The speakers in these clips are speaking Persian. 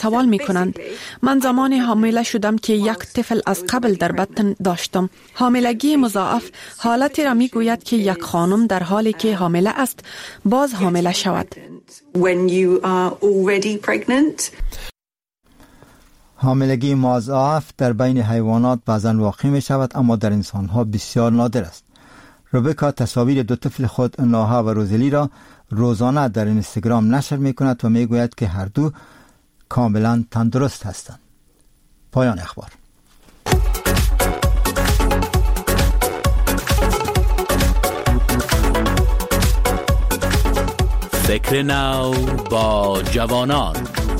توال می کنند. من زمانی حامله شدم که یک طفل از قبل در بطن داشتم. حاملگی مضاعف حالتی را می گوید که یک خانم در حالی که حامله است باز حامله شود. حاملگی مضاعف در بین حیوانات بعضاً واقع می شود اما در انسان ها بسیار نادر است. ربکا تصاویر دو طفل خود نوها و روزلی را روزانه در اینستاگرام نشر می کند و می گوید که هر دو کاملا تندرست هستند. پایان اخبار. فکر نو با جوانان.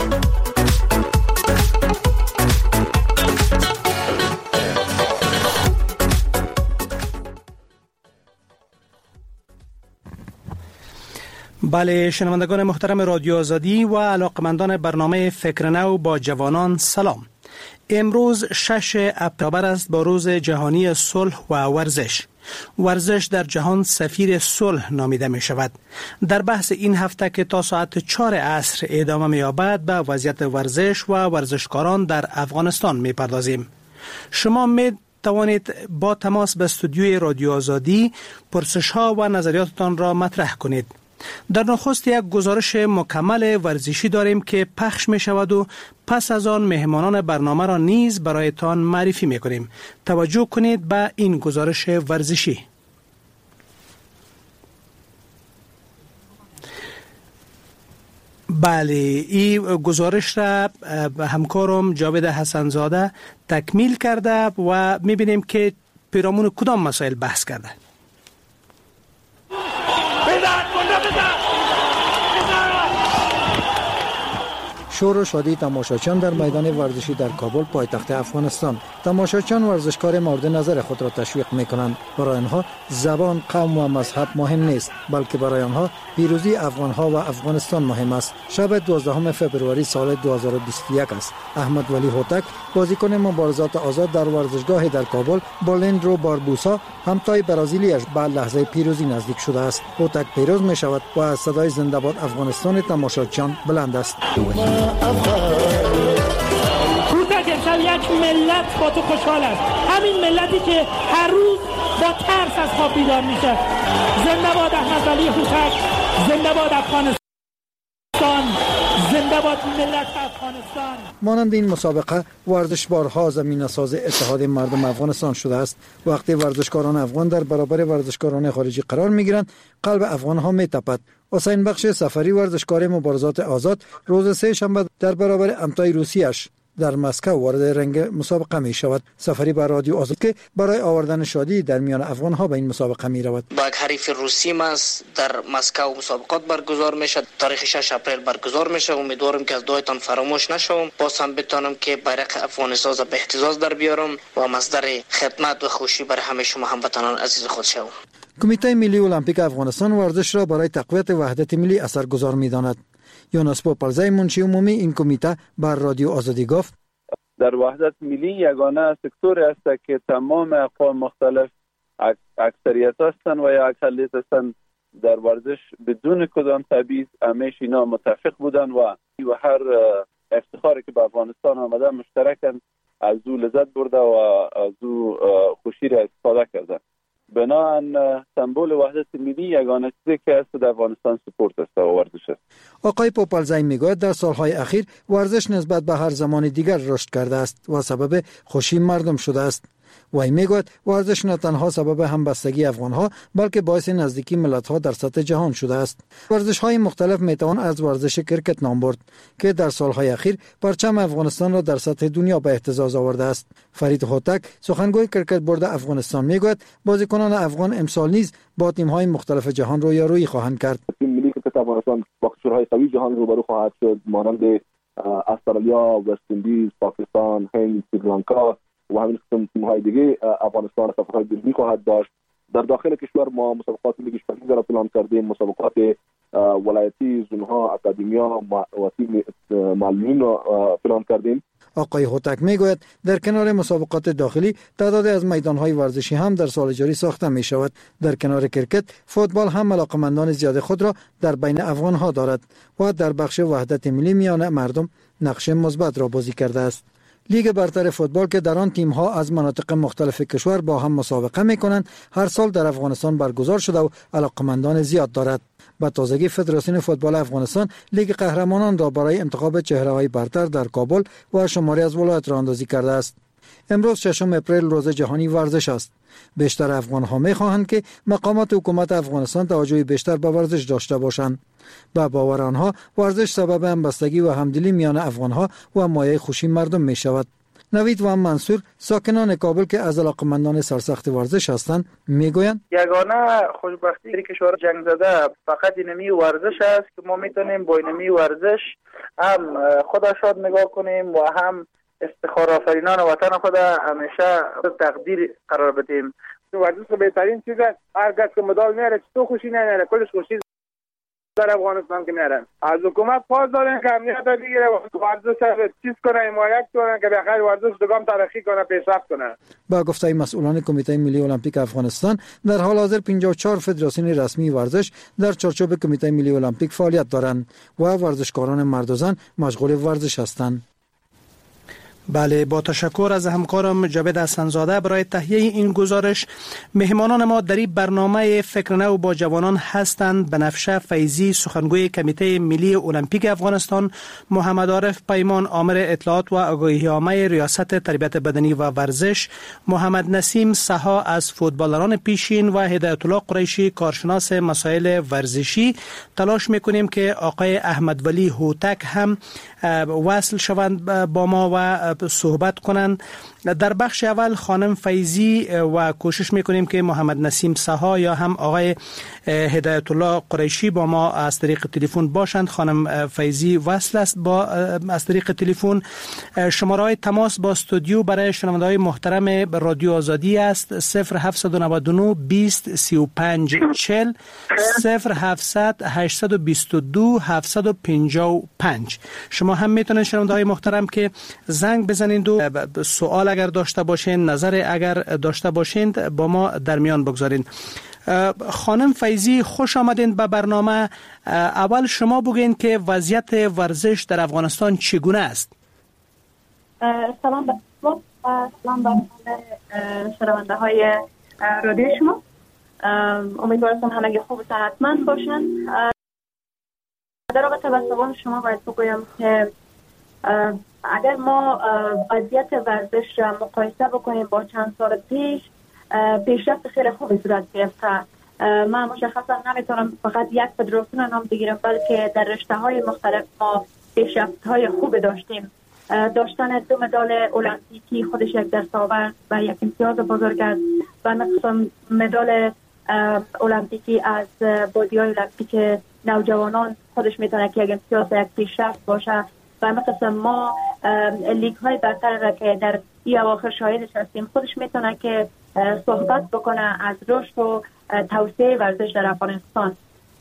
بله، شنوندگان محترم رادیو آزادی و علاقمندان برنامه فکر نو با جوانان، سلام. امروز 6 اکتبر است با روز جهانی صلح و ورزش. ورزش در جهان سفیر صلح نامیده می شود. در بحث این هفته که تا ساعت 4 عصر ادامه می یابد به وضعیت ورزش و ورزشکاران در افغانستان می پردازیم. شما می توانید با تماس به استودیوی رادیو آزادی پرسش ها و نظریاتتان را مطرح کنید. در نخست یک گزارش مکمل ورزشی داریم که پخش می شود و پس از آن مهمانان برنامه را نیز برایتان معرفی می کنیم. توجه کنید به این گزارش ورزشی. بله، این گزارش را همکارم جاوید حسنزاده تکمیل کرده و می بینیم که پیرامون کدام مسائل بحث کرده. شور و شادی تماشاچیان در میدان ورزشی در کابل پایتخت افغانستان. تماشاچیان ورزشکار مورد نظر خود را تشویق می‌کنند. برای آنها زبان، قوم و مذهب مهم نیست، بلکه برای آنها پیروزی افغان‌ها و افغانستان مهم است. شب 12 فوریه سال 2021 است. احمد ولی هوتک، بازیکن مبارزات آزاد در ورزشگاه در کابل، با لیندرو باربوسا همتای برازیلیش به لحظه پیروزی نزدیک شده است. هوتک پیروز می‌شود و از صدای زنده باد افغانستان تماشاچیان بلند است. هوتک امشب یک ملت با تو خوشحال است. همین ملتی که هر روز با ترس از خواب بیدار میشه. زنده باد احمد ولی هوتک، زنده باد افغانستان، زنده باد ملت افغانستان. مانند این مسابقه ورزشبارها زمینه‌ساز اتحاد مردم افغانستان شده است. وقتی ورزشکاران افغان در برابر ورزشکاران خارجی قرار میگیرند، قلب افغانها میتپد. حسین بخش سفری، ورزشکار مبارزات آزاد، روز 3 شنبه در برابر امتای روسیش در مسکو وارد رنگ مسابقه می شود. سفری بر رادیو آزاد که برای آوردن شادی در میان افغان ها به این مسابقه می رود. با یک حریف روسی ماست در مسکو مسابقات برگزار می شد. تاریخ 6 اپریل برگزار می شد. امیدوارم که از دعایتان فراموش نشوم. باز هم بتونم که بیرق افغانستان به اهتزاز در بیارم و مصدر خدمت و خوشی برای همه شما هموطنان عزیز خود شوم. کمیته ملی المپیک افغانستان ورزش را برای تقویت وحدت ملی اثرگذار می‌داند. یونس پوپلزای منشی عمومی این کمیته بر رادیو آزادی گفت: در وحدت ملی یگانه سکتوری است که تمام اقوام مختلف اکثریت هستند و یا اقلیت هستند در ورزش بدون کدام تبعیض همیشه اینا متفق بودند و هر افتخاری که به افغانستان آمده مشترکاً از او لذت برده و از او خوشی را استفاده کردند. بنابراین سمبل وحدت ملی یگانه چیزی که است در افغانستان سپورت است و ورزش است. آقای پوپلزای میگوید در سالهای اخیر ورزش نسبت به هر زمان دیگر رشد کرده است و سبب خوشی مردم شده است. وی میگوید ورزش نه تنها سبب همبستگی افغانها بلکه باعث نزدیکی ملت‌ها در سطح جهان شده است. ورزش‌های مختلف میتوان از ورزش کرکت نام برد که در سالهای اخیر پرچم افغانستان را در سطح دنیا به اهتزاز آورده است. فرید هوتک، سخنگوی کرکت بورد افغانستان، میگوید بازیکنان افغان امسال نیز با تیم‌های مختلف جهان رویارویی خواهند کرد. تیم ملی کرکت افغانستان با کشورهای قوی جهان روبرو خواهد شد، مانند استرالیا، وست اندیز، پاکستان، هند، سریلانکا و همین قسم تیم‌های دیگه. افغانستان مسابقات بیرونی خواهد داشت. در داخل کشور ما مسابقات لیگ شمالی را پلان کردیم، مسابقات ولایتی، زونها، اکادمیا و تیم معلولین را پلان کردیم. آقای هوتک میگوید در کنار مسابقات داخلی تعدادی از میدانهای ورزشی هم در سال جاری ساخته می شود. در کنار کرکت، فوتبال هم علاقمندان زیاد خود را در بین افغانها دارد و در بخش وحدت ملی میان مردم نقش مثبت را بازی کرده است. لیگ برتر فوتبال که در آن تیم‌ها از مناطق مختلف کشور با هم مسابقه می‌کنند، هر سال در افغانستان برگزار شده و علاقمندان زیاد دارد. با تازگی فدراسیون فوتبال افغانستان لیگ قهرمانان را برای انتخاب چهره‌های برتر در کابل و شماری از ولایات راه اندازی کرده است. امروز 6 اپریل روز جهانی ورزش است. بیشتر افغان‌ها می‌خواهند که مقامات حکومت افغانستان توجه بیشتر به ورزش داشته باشند. با باور آنها ورزش سبب همبستگی و همدلی میان افغان‌ها و مایه خوشی مردم می‌شود. نوید و منصور ساکنان کابل که از علاقمندان سرسخت ورزش هستند میگویند یگانه خوشبختی کشور جنگ زده فقط اینمی ورزش است که ما میتونیم با اینمی ورزش هم خود شاد نگاه کنیم و هم افتخار آفرینان وطن خود همیشه تقدیر قرار بدیم. ورزش بهترین چیز است. هر کس که مدال میاره تو خوشی نمیاره، کلش خوشی در افغانستان که میارن. از حکومت پاس دارن که امنیت بگیره و ورزش چیز کنه، حمایت کنه که بخیر ورزش دوام ترقی کنه، پیشرفت کنه. با گفته مسئولان کمیته ملی المپیک افغانستان، در حال حاضر 54 فدراسیون رسمی ورزش در چارچوب کمیته ملی المپیک فعالیت دارند و ورزشکاران مرد و زن مشغول ورزش هستند. بله، با تشکر از همکارم جاوید حسن‌زاده برای تهیه این گزارش. مهمانان ما در این برنامه فکر نو با جوانان هستند بنفشه فیضی سخنگوی کمیته ملی المپیک افغانستان، محمد عارف پیمان آمر اطلاعات و آگاهی‌نامه ریاست تربیت بدنی و ورزش، محمد نسیم سها از فوتبالران پیشین و هدایت الله قریشی کارشناس مسائل ورزشی. تلاش می‌کنیم که آقای احمد ولی هوتک هم وصل شوند با ما و صحبت کنند. در بخش اول خانم فیضی و کوشش میکنیم که محمد نسیم سها یا هم آقای هدایت الله قریشی با ما از طریق تلفن باشند. خانم فیضی وصل است با از طریق تلفن. شماره‌های تماس با استودیو برای شنونده‌های محترم رادیو آزادی است 0799 20 35 40 0700 822 755. شما هم میتونید شنونده‌های محترم که زنگ بزنید و سوال اگر داشته باشین، نظر اگر داشته باشین با ما در میان بگذارین. خانم فیضی خوش آمدین به برنامه. اول شما بگین که وضعیت ورزش در افغانستان چگونه است؟ سلام به شما، سلام به شنونده های رادیو شما. امیدوارم همگی خوب و صحتمند باشن. در رابطه با سوال شما باید بگویم که اگر ما وضعیت ورزش را مقایسه بکنیم با چند سال پیش، پیشرفت خیلی خوبی صورت گرفته. من مشخصا نمیتونم فقط یک فدراسیون نام بگیرم، بلکه در رشته‌های مختلف ما پیشرفت‌های خوب داشتیم. داشتن 2 مدال المپیکی خودش یک دستاورد و یک امتیاز بزرگ است و مثلا مدال المپیکی از بازی‌های المپیک نوجوانان خودش میتونه که یک امتیاز یک پیشرفت باشه و مثلا ما لیگ های برتر را که در این اواخر شاهدش هستیم خودش میتونه که صحبت بکنه از رشد و توسعه ورزش در افغانستان.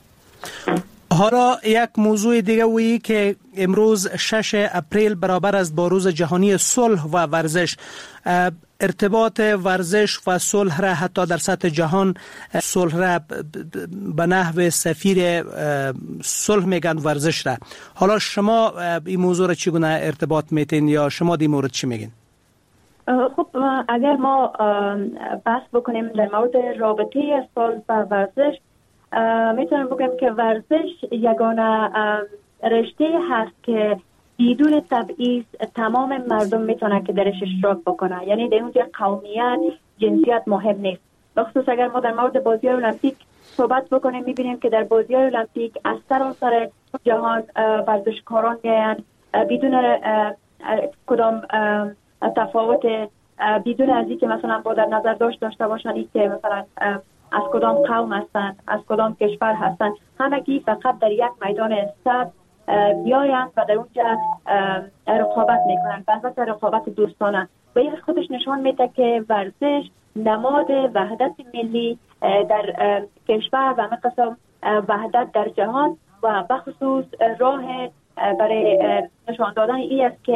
حالا یک موضوع دیگه وی که امروز 6 اپریل برابر است با روز جهانی صلح و ورزش. ارتباط ورزش و صلح را حتی در سطح جهان صلح را به نحو سفیر صلح میگن ورزش را. حالا شما این موضوع را چگونه ارتباط میتین یا شما در مورد چی میگین؟ خب اگر ما بحث بکنیم در مورد رابطه صلح و ورزش، میتونم بگم که ورزش یگانه رشته هست که بدون تبعیض تمام مردم میتونن که درش اشتراک بکنن. یعنی در اونجا قومیت، جنسیت مهم نیست. بخصوص اگر ما در مورد بازی‌های المپیک صحبت بکنیم میبینیم که در بازی‌های المپیک از سراسر جهان ورزشکاران میان بدون کدام تفاوت، بدون از اینکه مثلا با در نظر داشته باشن که مثلا از کدام قوم هستند، از کدام کشور هستند، همگی فقط در یک میدان سبز بیایند و در اونجا رقابت میکنند. البته رقابت دوستانه و این خودش نشان میده که ورزش نماد وحدت ملی در کشور و مثلا وحدت در جهان و بخصوص راه برای نشان دادن این است که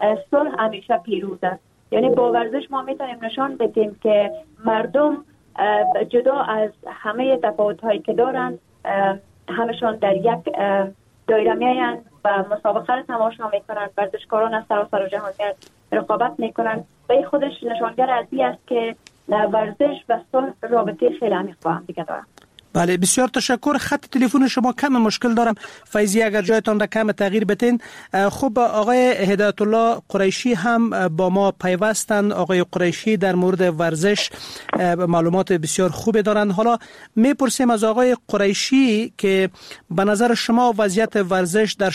صلح همیشه پیروز است. یعنی با ورزش ما میتونیم نشان بدیم که مردم جدا از همه تفاوت‌هایی که دارند همشون در یک دایره میاین و مسابقه را تماشا میکنند. ورزشکاران از سراسر جهان رقابت میکنند و این خودش نشانگر از این است که ورزش و صلح رابطه خیلی عمیق با هم دیگه دارند. بله بسیار تشکر. خط تلفن شما کم مشکل دارم فیضی، اگر جایتان را کم تغییر بدین. خب آقای هدایت الله قریشی هم با ما پیوستند. آقای قریشی در مورد ورزش معلومات بسیار خوبی دارند. حالا میپرسیم از آقای قریشی که به نظر شما وضعیت ورزش در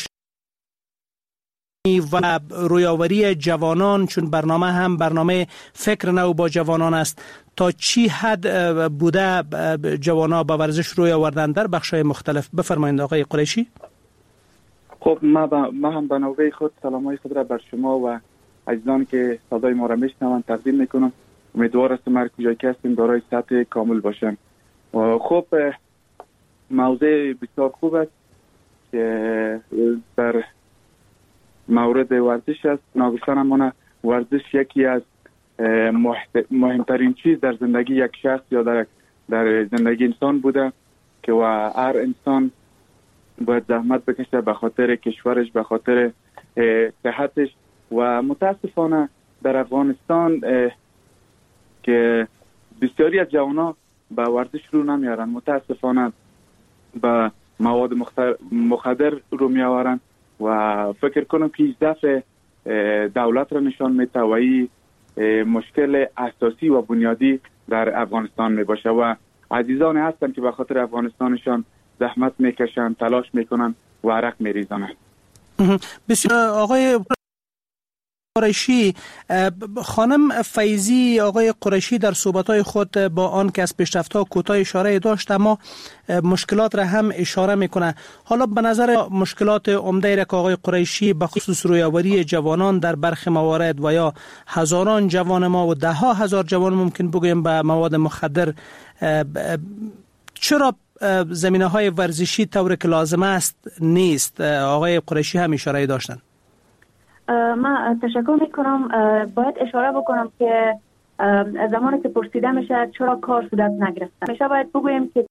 و رویاوری جوانان، چون برنامه هم برنامه فکر نو با جوانان است، تا چی حد بوده جوانان با ورزش روی آوردن در بخش‌های مختلف؟ بفرمایید آقای قریشی. خب ما هم به نوبه خود سلامای خود را بر شما و عزیزان که صدای ما را میشنوند تقدیم میکنم. امیدوار هستم هر کجایی که هستیم دارای سطح کامل باشن. خب موضوع بسیار خوب است که در مورد ورزش است. ناگفتن امانه ورزش یکی از مهمترین چیز در زندگی یک شخص یا در زندگی انسان بوده که و هر انسان باید زحمت بکشه به خاطر کشورش، به خاطر صحتش. و متاسفانه در افغانستان که بسیاری از جوانان به ورزش رو نمیارن، متاسفانه به مواد مخدر رو میآورن و فکر کنم که ضعف دولت را نشان میده و این مشکل اساسی و بنیادی در افغانستان می باشه و عزیزان هستن که به خاطر افغانستانشان زحمت میکشن، تلاش میکنن و عرق میریزن. بسیار آقای قریشی، خانم فیضی آقای قریشی در صحبت‌های خود با آن که از پیشرفت‌ها کوتاه اشاره داشت اما مشکلات را هم اشاره میکنه. حالا به نظر مشکلات عمده را که آقای قریشی به خصوص رویاوری جوانان در برخی موارد و یا هزاران جوان ما و ده ها هزار جوان ممکن بگویم به مواد مخدر، چرا زمینه‌های ورزشی طور که لازم است نیست؟ آقای قریشی هم اشاره داشتند. من تشکر میکنم. باید اشاره بکنم که زمانی که پرسیده میشه چرا کار صورت نگرفته، میشه باید بگویم که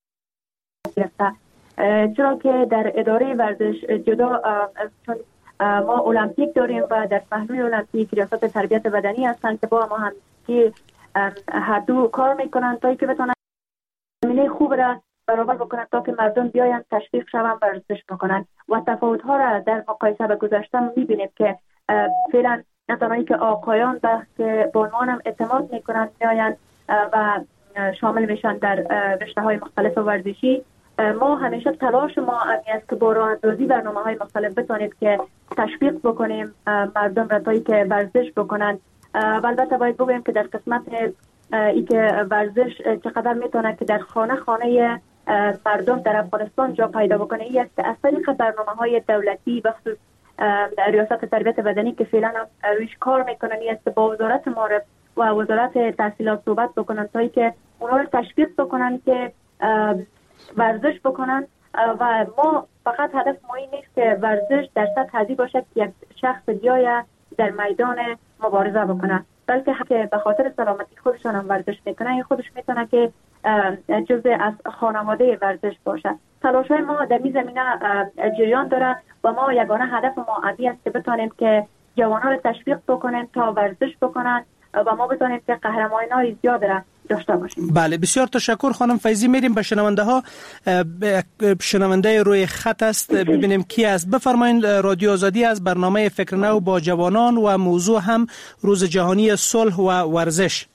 چرا که در اداره ورزش جدا چون ما المپیک داریم و در پهلوی المپیک ریاست تربیت بدنی هستند که با ما هم که هر دو کار میکنن تا که بتونن زمینه خوب را برابر بکنن تا که مردم بیاین تشویق شوند ورزش بکنن و تفاوت ها را در مقایسه به گذشته میبینیم که فعلا نتانایی که آقایان که به عنوان هم اعتماد میکنن میاین و شامل میشن در رشته های مختلف ورزشی. ما همیشه تلاش ما است که با راه اندازی برنامه های مختلف بتونیم که تشویق بکنیم مردم را تا که ورزش بکنن. و البته باید بگویم که در قسمت ای که ورزش چقدر میتونه که در خانه مردم در افغانستان جا پیدا بکنه، این است که از طریق برنامه‌های دولتی بخصوص ریاست تربیت بدنی که فعلا رویش کار میکنن، این است که با وزارت معارف و وزارت تحصیلات صحبت بکنن تا که اونها رو تشویق بکنن که ورزش بکنن. و ما فقط هدف ما این نیست که ورزش در سطح حدی باشه که یک شخص بیاید در میدان مبارزه بکنه، بلکه که به خاطر سلامتی خودشان هم ورزش میکنن، این خودش میتونه که جزء از خانواده ورزش باشه. تلاش‌های ما در این زمینه جریان داره و ما یگانه هدف ما است که بتونیم که جوانان رو تشویق بکنیم تا ورزش بکنن و ما بتونیم که قهرمانای زیاد را داشته باشیم. بله بسیار تشکر خانم فیضی. میریم به شنونده ها. شنونده روی خط است، ببینیم کی است. بفرمایید. رادیو آزادی از برنامه فکر نو با جوانان و موضوع هم روز جهانی صلح و ورزش.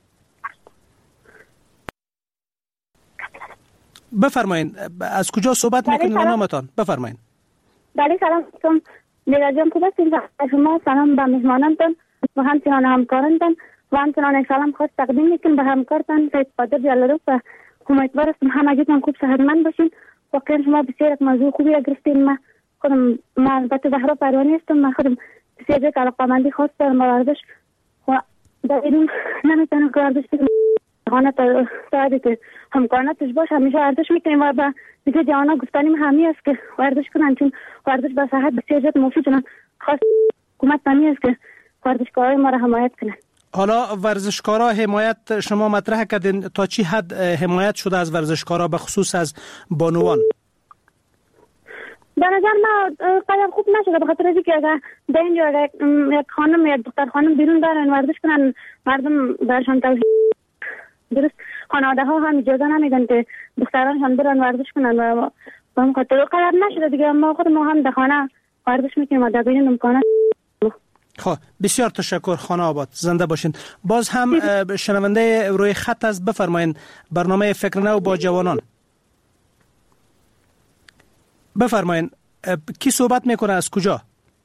بفرمایید از کجا صحبت میکنید و نامتان؟ بفرمایید. بله سلام علیکم. میرجان خوب هستید؟ شما سلام به مهمانانتان و همچنان همکارانتان و همچنان سلام خاص تقدیم میکنم به همکارتان سید قادر جلالو و امیدوار هستم همگیتان خوب صحتمند باشین. واقعا شما بسیار یک موضوع خوبی گرفتین. من خودم البته زهرا پروانی هستم. من خودم بسیار یک علاقه‌مندی خاص دارم به ورزش و در این نمیتونم که ورزش تا که همکارانتش باشه همیشه ورزش میکنیم و به دیگه جوانا گفتنیم همی است که ورزش کنن، چون ورزش به صحت بسیار زیاد مفید. خاص حکومت همی است که ورزشکارای ما را حمایت کنند. حالا ورزشکارا حمایت شما مطرح کردین، تا چی حد حمایت شده از ورزشکارا به خصوص از بانوان؟ به نظر ما قدر خوب نشده، به خاطر اینکه اگر در اینجا یک خانم یا دختر خانم بیرون برن ورزش کنن، مردم برشان توصیه درست خانواده ها هم اجازه نمیدن که دخترانشان برن ورزش کنن و به همین خاطر قدر نشده دیگه. ما خود ما هم در خانه ورزش میکنیم و در بین امکانات. خب بسیار تشکر خانه آباد، زنده باشین. باز هم شنونده روی خط از بفرمایین، برنامه فکر نو با جوانان. بفرمایین کی صحبت میکنه، از کجا؟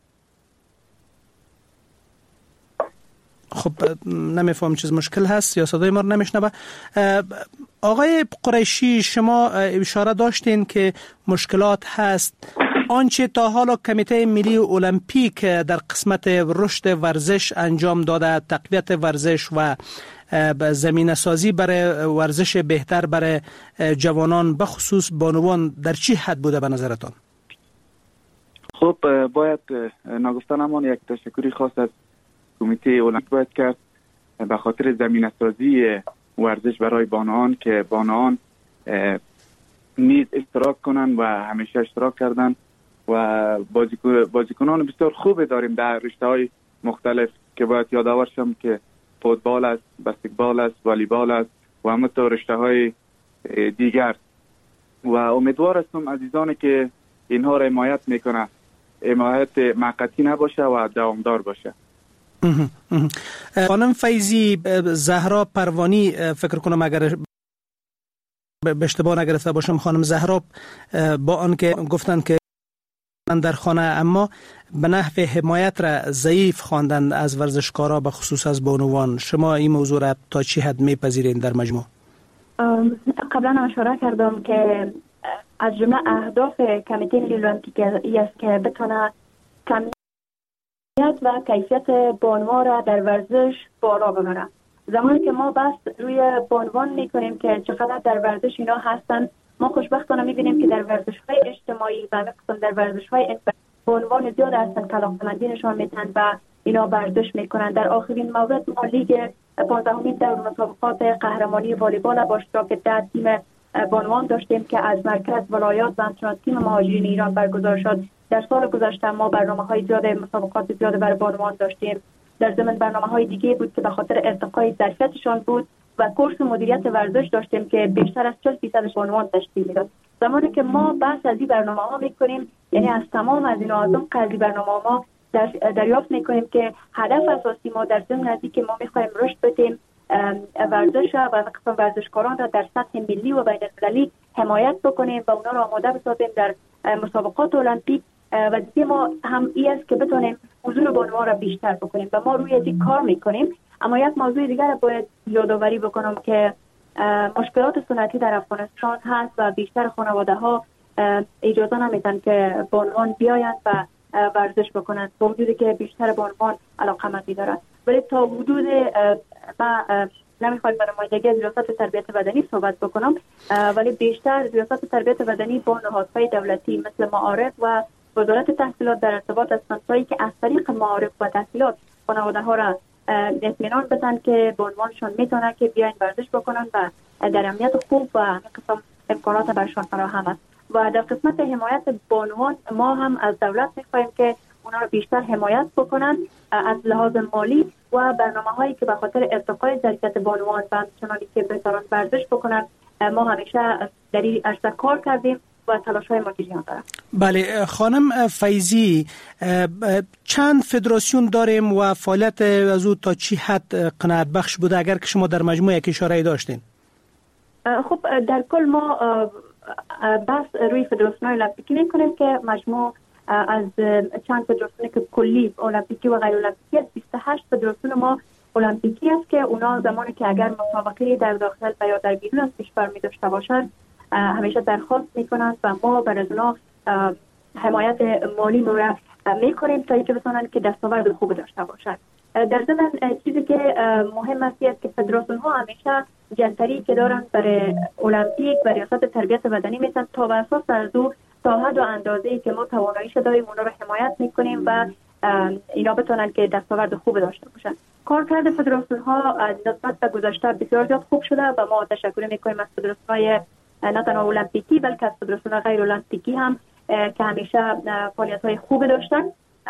خب نمیفهم چیز مشکل هست یا صدای ما رو نمیشنوه. آقای قریشی، شما اشاره داشتین که مشکلات هست. آنچه تا حالا کمیته ملی المپیک در قسمت رشد ورزش انجام داده، تقویت ورزش و زمینه سازی برای ورزش بهتر برای جوانان بخصوص بانوان در چی حد بوده به نظرتان؟ خب باید نگفته نمان یک تشکری خاص از کمیته المپیک باید کرد به خاطر زمینه سازی ورزش برای بانوان که بانوان نیز اشتراک کنن و همیشه اشتراک کردن و بازیکنان بسیار خوبی داریم در رشته‌های مختلف که باید یادآور شم که فوتبال است، بسکتبال است، والیبال است و همینطور رشته‌های دیگر و امیدوار هستم عزیزانی که اینها را حمایت میکنه حمایت موقتی نباشه و دوامدار باشه. خانم فیضی، زهرا پروانی فکر کنم اگر به اشتباه نگرفته باشم، خانم زهرا با آنکه گفتن که در خانه اما به نحو حمایت را ضعیف خواندند از ورزشکارا به خصوص از بانوان، شما این موضوع را تا چی حد میپذیرین در مجموع؟ قبلا هم اشاره کردم که از جمله اهداف کمیته ملی المپیک است که بتونه کمیت و کیفیت بانوان را در ورزش بالا ببره. زمانی که ما بس روی بانوان میکنیم که چقدر در ورزش اینا هستن، ما خوشبختانه میبینیم که در ورزش‌های اجتماعی و مثلا در ورزش‌های بانوان زیاد هستن که علاقه‌مندی نشان میدن و اینا ورزش میکنن. در آخرین مورد ما لیگ 15مین دور مسابقات قهرمانی والیبال با اشتراک 10 تیم بانوان داشتیم که از مرکز ولایات و همچنین تیم مهاجرین ایران برگزار شد. در سال گذشته ما برنامه‌های زیاد مسابقات زیاد برای بانوان داشتیم. در ضمن برنامه‌های دیگه بود که به خاطر ارتقای ظرفیتشان بود و کورس مدیریت ورزش داشتیم که بیشتر از 40% بانوان تشکیل میداد. زمانی که ما بحث از این برنامه‌ها می‌کنیم، یعنی از تمام از این اعضا قضیه برنامه‌ها دریافت می‌کنیم که هدف اساسی ما در ضمن از که ما می‌خوایم رشد بدیم ورزش و قسم ورزشکاران را در سطح ملی و بین‌المللی حمایت بکنیم و اونا را آماده بسازیم در مسابقات المپیک و دیگه ما هم این است که بتونیم حضور بانوان را بیشتر بکنیم و ما روی این کار می‌کنیم. اما یک موضوع دیگر باید یادآوری بکنم که مشکلات سنتی در افغانستان هست و بیشتر خانواده‌ها اجازه نمیدن که بانوان بیاین و ورزش بکنن، با وجودی که بیشتر بانوان علاقه‌مندی دارن. ولی تا حدود ما نمیخوایم برای نمایندگی ریاست تربیت بدنی صحبت بکنم، ولی بیشتر ریاست تربیت بدنی با نهادهای دولتی مثل معارف و وزارت تحصیلات در ارتباط هستند که از طریق معارف و تحصیلات خانواده‌ها را اطمینان بدن که بانوانشان میتونن که بیاین ورزش بکنن و در امنیت خوب و قسم امکانات برشان فراهم است. و در قسمت حمایت بانوان ما هم از دولت میخوایم که اونا رو بیشتر حمایت بکنن از لحاظ مالی و برنامه‌هایی که به خاطر ارتقای ظرفیت بانوان و همچنانی که بتونن ورزش بکنن ما همیشه در این عرصه کار کردیم و تلاش‌های ما جریان داره. بله خانم فیضی، چند فدراسیون داریم و فعالیت از او تا چی حد قناعت بخش بوده اگر که شما در مجموع یک اشاره داشتین؟ خب در کل ما بس روی فدراسیون المپیکی میکنیم که مجموع از چند فدراسیون که کلی المپیکی و غیر المپیکی 28 فدراسیون ما المپیکی است که اونا زمانی که اگر مسابقه در داخل و یا در بیرون از کشور می داشته باشند همیشه درخواست میکنند و ما برای اونا حمایت مالی رو میکنیم تا اینکه بتونن که دستاورد خوب داشته باشند. در ضمن چیزی که مهم است که فدراسیون ها همیشه جنتری که دارن برای المپیک و ریاست تربیت بدنی میتن تا به اساس از او تا حد و اندازه‌ای که ما تواناییش داریم اونها رو حمایت میکنیم و اینا بتونن که دستاورد خوب داشته باشن. کارکرد فدراسیون ها نسبت به گذشته بسیار زیاد خوب شده و ما تشکر میکنیم از فدراسیون های نه تنها المپیکی بلکه از فدراسیون غیر المپیکی هم که همیشه فعالیت های خوب داشتن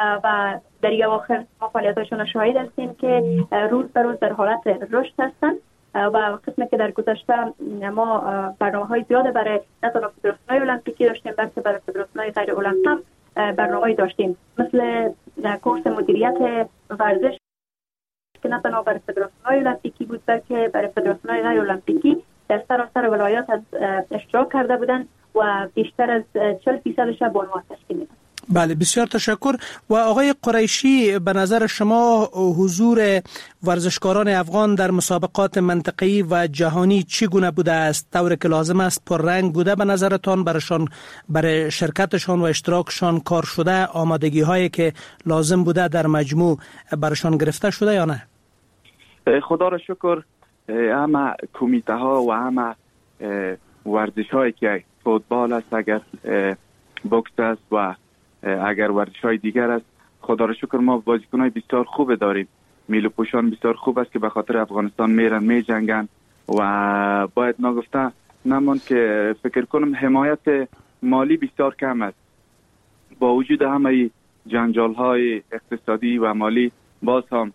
و در این اواخر ما فعالیتاشون شاهد هستیم که روز به روز در حالت رشد هستن و قسمی که در گذشته ما برنامه‌های زیاد برای نه تنها فدراسیون المپیکی داشتیم بلکه برای فدراسیون غیر المپیکی هم برنامه‌ای داشتیم، مثل کورس مدیریت ورزش که نه تنها برای فدراسیون المپیکی بود بلکه برای فدراسیون غیر المپیکی در سراسر ولایات از اشتراک کرده بودند و بیشتر از 40% با عنوان تشکیل میدن. بله، بسیار تشکر. و آقای قریشی، به نظر شما حضور ورزشکاران افغان در مسابقات منطقه‌ای و جهانی چگونه بوده است؟ طوری که لازم است پررنگ بوده به نظرتان برایشان، برای شرکتشان و اشتراکشان کار شده، آمادگی هایی که لازم بوده در مجموع برایشان گرفته شده یا نه؟ خدا را شکر همه کمیته ها و همه ورزش هایی که فوتبال است، اگر بوکس است و اگر ورزش های دیگر است، خدا را شکر ما بازیکن های بسیار خوب داریم. میلو پوشان بسیار خوب است که به خاطر افغانستان میرن میجنگن و باید نگفته نمان که فکر کنم حمایت مالی بسیار کم است. با وجود همه جنجال های اقتصادی و مالی باز هم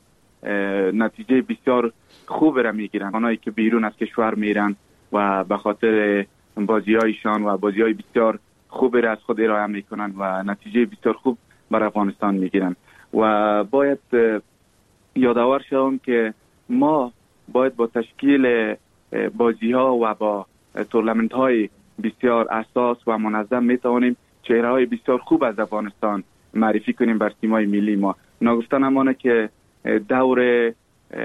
نتیجه بسیار خوب را میگیرن. آنهایی که بیرون از کشور میرن و به خاطر بازی هایشان و بازی های بسیار خوب را از خود ارائه میکنن و نتیجه بسیار خوب بر افغانستان میگیرن. و باید یادآور شوم که ما باید با تشکیل بازی ها و با تورنمنت های بسیار اساس و منظم میتوانیم چهره های بسیار خوب از افغانستان معرفی کنیم بر تیم‌های ملی ما. نگفتن امانه که دور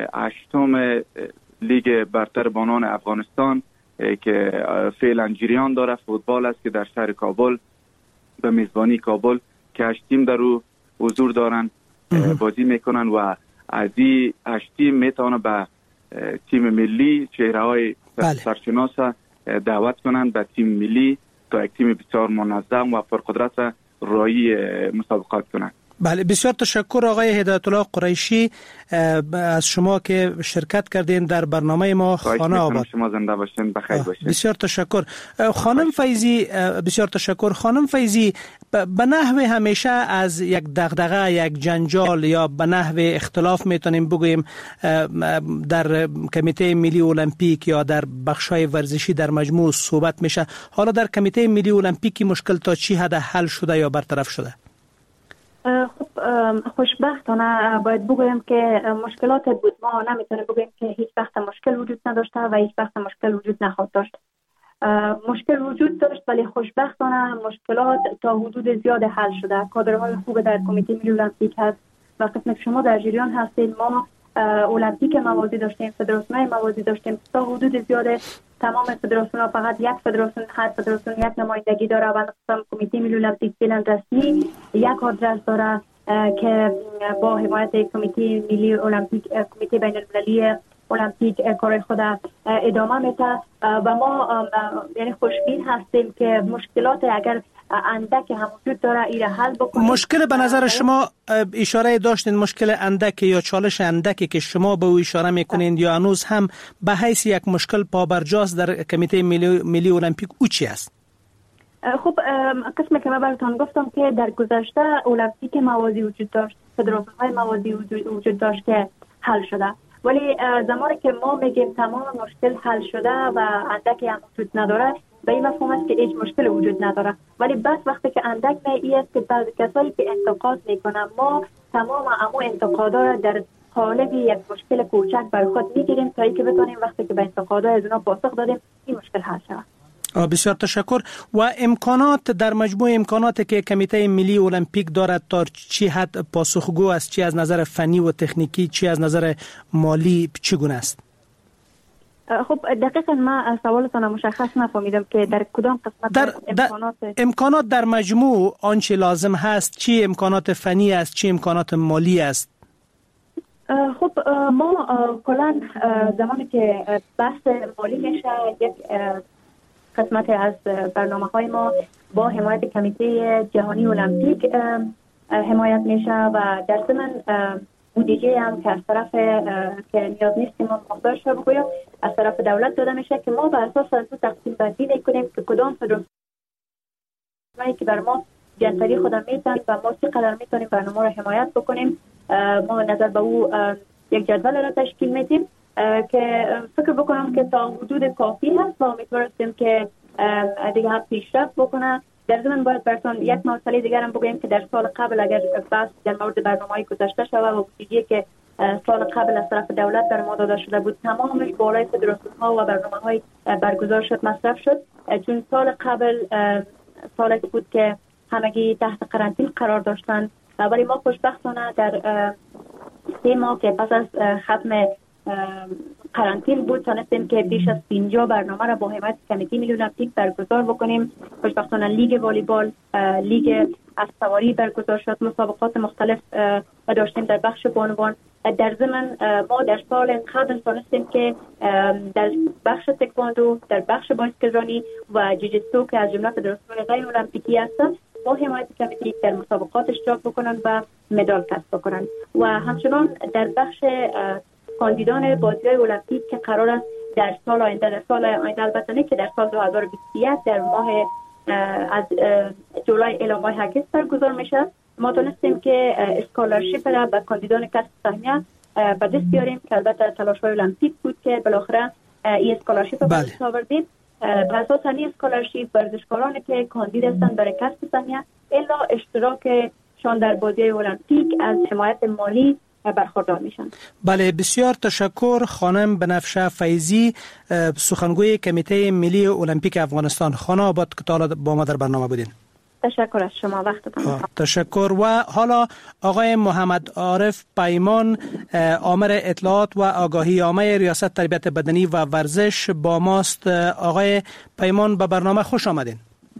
8م لیگ برتر بانان افغانستان که فعلا جریان داره فوتبال است که در شهر کابل به میزبانی کابل که 8 تیم در او حضور دارن بازی میکنن و از این 8 تیم میتونه به تیم ملی چهره‌های سرشناس دعوت کنن به تیم ملی تا یک تیم بسیار منظم و پرقدرت راهی مسابقات کنن. بله، بسیار تشکر آقای هدایت الله قریشی از شما که شرکت کردین در برنامه ما خانه آباد. شما زنده باشین، بخیر باشین. بسیار تشکر. خانم فیضی، بسیار تشکر. خانم فیضی، به نحو همیشه از یک دغدغه، یک جنجال یا به نحو اختلاف میتونیم بگوییم در کمیته ملی المپیک یا در بخش‌های ورزشی در مجموع صحبت میشه. حالا در کمیته ملی المپیک مشکل تا چی حد حل شده یا برطرف شده؟ خب خوشبختانه باید بگویم که مشکلات بود. ما نمیتونیم بگویم که هیچ وقت مشکل وجود نداشته و هیچ وقت مشکل وجود نخواهد داشت. مشکل وجود داشت ولی خوشبختانه مشکلات تا حدود زیاد حل شده. کادرهای خوب در کمیته ملی المپیک هست و قسم شما در جریان هستید. ما المپیک موازی داشتیم، فدراسیون موازی داشتیم. تا حدود زیاد تمام فدراسیون فقط یک فدراسیون، هر فدراسیون یک نمایندگی داره و مثلا کمیته ملی المپیک فعلا رسمی یک آدرس داره که با حمایت کمیته ملی المپیک، کمیته بین المللی المپیک کار خود ادامه میده و ما یعنی خوشبین هستیم که مشکلات اگر اندک هم وجود داره این حل بکنیم. مشکل به نظر شما اشاره داشتین، مشکل اندک یا چالش اندکی که شما به او اشاره میکنین یا هنوز هم به حیث یک مشکل پابرجاست در کمیته ملی المپیک او چی است؟ خب قسمی که من براتون گفتم که در گذشته المپیک موازی وجود داشت، فدراسیون‌های موازی وجود داشت که حل شده، ولی زمانی که ما میگیم تمام مشکل حل شده و اندکی هم وجود نداره به این مفهوم است که هیچ مشکل وجود نداره. ولی بس وقتی که اندک می است که بعضی کسایی که انتقاد میکنن ما تمام امو انتقادا را در قالب یک مشکل کوچک بر خود میگیریم تا اینکه بتونیم وقتی که به انتقادا از اونا پاسخ دادیم این مشکل حل شود. بسیار تشکر. و امکانات در مجموع امکاناتی که کمیته ملی المپیک دارد تا چی حد پاسخگو است، چی از نظر فنی و تکنیکی، چی از نظر مالی چگونه است؟ خب دقیقاً من سوالتان مشخص نفهمیدم که در کدام قسمت امکانات در مجموع آنچه لازم هست چی امکانات فنی است، چی امکانات مالی است؟ خب ما کلاً زمانی که بحث مالی میشه یک قسمت از برنامه‌های ما با حمایت کمیته جهانی المپیک حمایت میشه و در ضمن بودجه هم که از طرف که نیاز نیستیم مقدارش رو بگویم از طرف دولت داده میشه که ما بر اساس از تقسیم بندی کنیم که کدام فدراسیونی که بر ما جنتری خودم میتن و ما چقدر میتونیم برنامه رو حمایت بکنیم. ما نظر به او یک جدول را تشکیل میدیم که فکر بکنم که تا حدود کافی هست و امیدوارم که دیگه هم پیشرفت بکنه. در ضمن باید براتون یک مسئله دیگر هم بگویم که در سال قبل اگر بحث در مورد برنامه‌های گذشته شود و بودجه‌ای که سال قبل از طرف دولت در ما داده شده بود تمامش بالای فدراسیون‌ها و برنامه‌های برگزار شد مصرف شد، چون سال قبل سالی بود که همگی تحت قرنطینه قرار داشتند، ولی ما خوشبختانه در 3 ماه که پس از ختم قرنطینه بود تونستیم که بیش از 50 برنامه را با حمایت کمیته ملی المپیک برگزار بکنیم. خوشبختانه لیگ والیبال، لیگ اسب‌سواری برگزار شد، مسابقات مختلف داشتیم در بخش بانوان. در ضمن ما در سال قبل تونستیم که در بخش تکواندو، در بخش بایسکلرانی و جوجیتسو که از جمله فدراسیون غیر المپیکی هستند با حمایت کمیته در مسابقات اشتراک بکنند و مدال کسب بکنند و همچنان در بخش کاندیدان بازی‌های المپیک که قرار است در سال آینده البته نه که در سال 2021 در ماه از جولای الی ماه اگست برگزار میشه، ما تونستیم که اسکالرشیپ را به کاندیدان کسب سهمیه به دست بیاریم که البته تلاش‌های المپیک بود که بالاخره این اسکالرشیپ را به دست آوردیم. بر اساس این اسکالرشیپ ورزشکارانی که کاندید هستند برای کسب سهمیه الا اشتراکشان در بازی‌های المپیک از حمایت مالی برخوردار میشن. بله، بسیار تشکر خانم بنفشه فیضی، سخنگوی کمیته ملی المپیک افغانستان. خانه آباد که تا با ما در برنامه بودین. تشکر از شما، وقتتون. تشکر. و حالا آقای محمد عارف پیمان، آمر اطلاعات و آگاهی عامه ریاست تربیت بدنی و ورزش با ماست. آقای پیمان به برنامه خوش آمدین.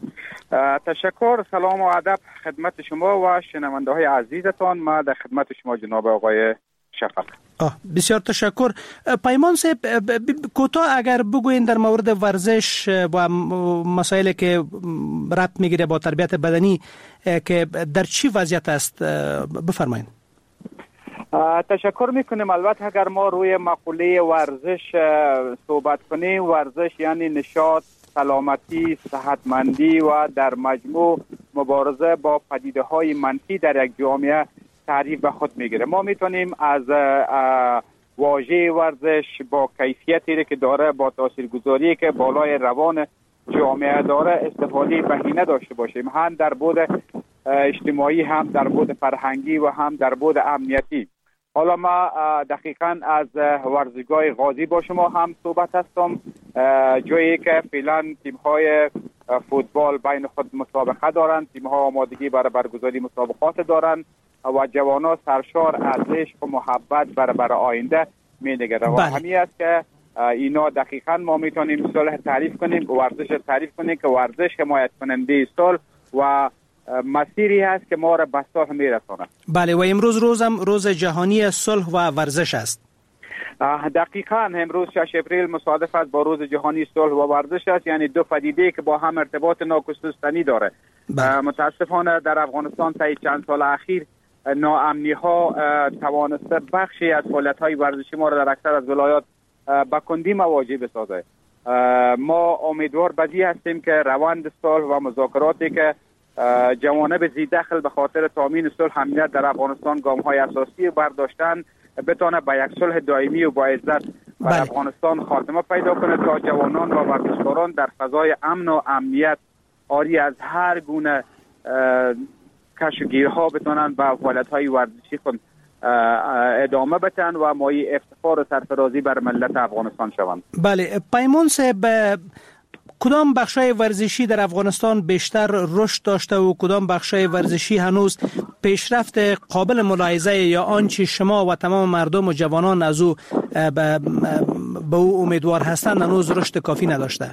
تشکر، سلام و ادب خدمت شما و شنونده های عزیزتان. ما در خدمت شما جناب آقای شفق. بسیار تشکر. پیمان صاحب، کوتاه اگر بگوین در مورد ورزش و مسائلی که ربط میگیره با تربیت بدنی که در چی وضعیت است بفرمایید. تشکر میکنیم. البته اگر ما روی مقوله ورزش صحبت کنیم، ورزش یعنی نشاط، سلامتی، صحتمندی و در مجموع مبارزه با پدیده‌های منفی در یک جامعه تعریف به خود میگیره. ما میتونیم از واژه ورزش با کیفیتی که داره، با تاثیرگذاری که بالای روان جامعه داره استفاده بهینه داشته باشیم، هم در بعد اجتماعی، هم در بعد فرهنگی و هم در بعد امنیتی. حالا ما دقیقاً از ورزشگاه غازی با شما هم صحبت هستم، جایی که فعلا تیم‌های فوتبال بین خود مسابقه دارند، تیم‌ها آمادگی برای برگزاری مسابقات دارند و جوانان سرشار از عشق و محبت برای آینده می‌نگرند. و همین است که اینا دقیقاً ما میتونیم صلح تعریف کنیم، ورزش تعریف کنیم که ورزش حمایت کننده صلح و مسیری هست که ما را به صلح میرساند. بله، و امروز روز جهانی صلح و ورزش است. دقیقاً امروز 6 اپریل مصادف است با روز جهانی صلح و ورزش است، یعنی دو پدیده که با هم ارتباط ناگسستنی داره. متاسفانه در افغانستان طی چند سال اخیر ناامنی ها توانسته بخشی از فعالیت های ورزشی ما را در اکثر از ولایات به کندی مواجه بسازه. ما امیدوار بدی هستیم که روند صلح و مذاکراتی که جوانب ذی دخل به خاطر تامین صلح امنیت در افغانستان گام‌های اساسی برداشتن بتونه به یک صلح دائمی و با عزت در افغانستان خاتمه پیدا کنه تا جوانان و ورزشکاران در فضای امن و امنیت آری از هر گونه کشگیرها بتونن به فعالیت‌های ورزشی خود ادامه بدن و مایه افتخار و سرفرازی بر ملت افغانستان شوند. بله، پیمان صاحب، کدام بخشای ورزشی در افغانستان بیشتر رشد داشته و کدام بخشای ورزشی هنوز پیشرفت قابل ملاحظه یا آنچه شما و تمام مردم و جوانان از او به او امیدوار هستند هنوز رشد کافی نداشته؟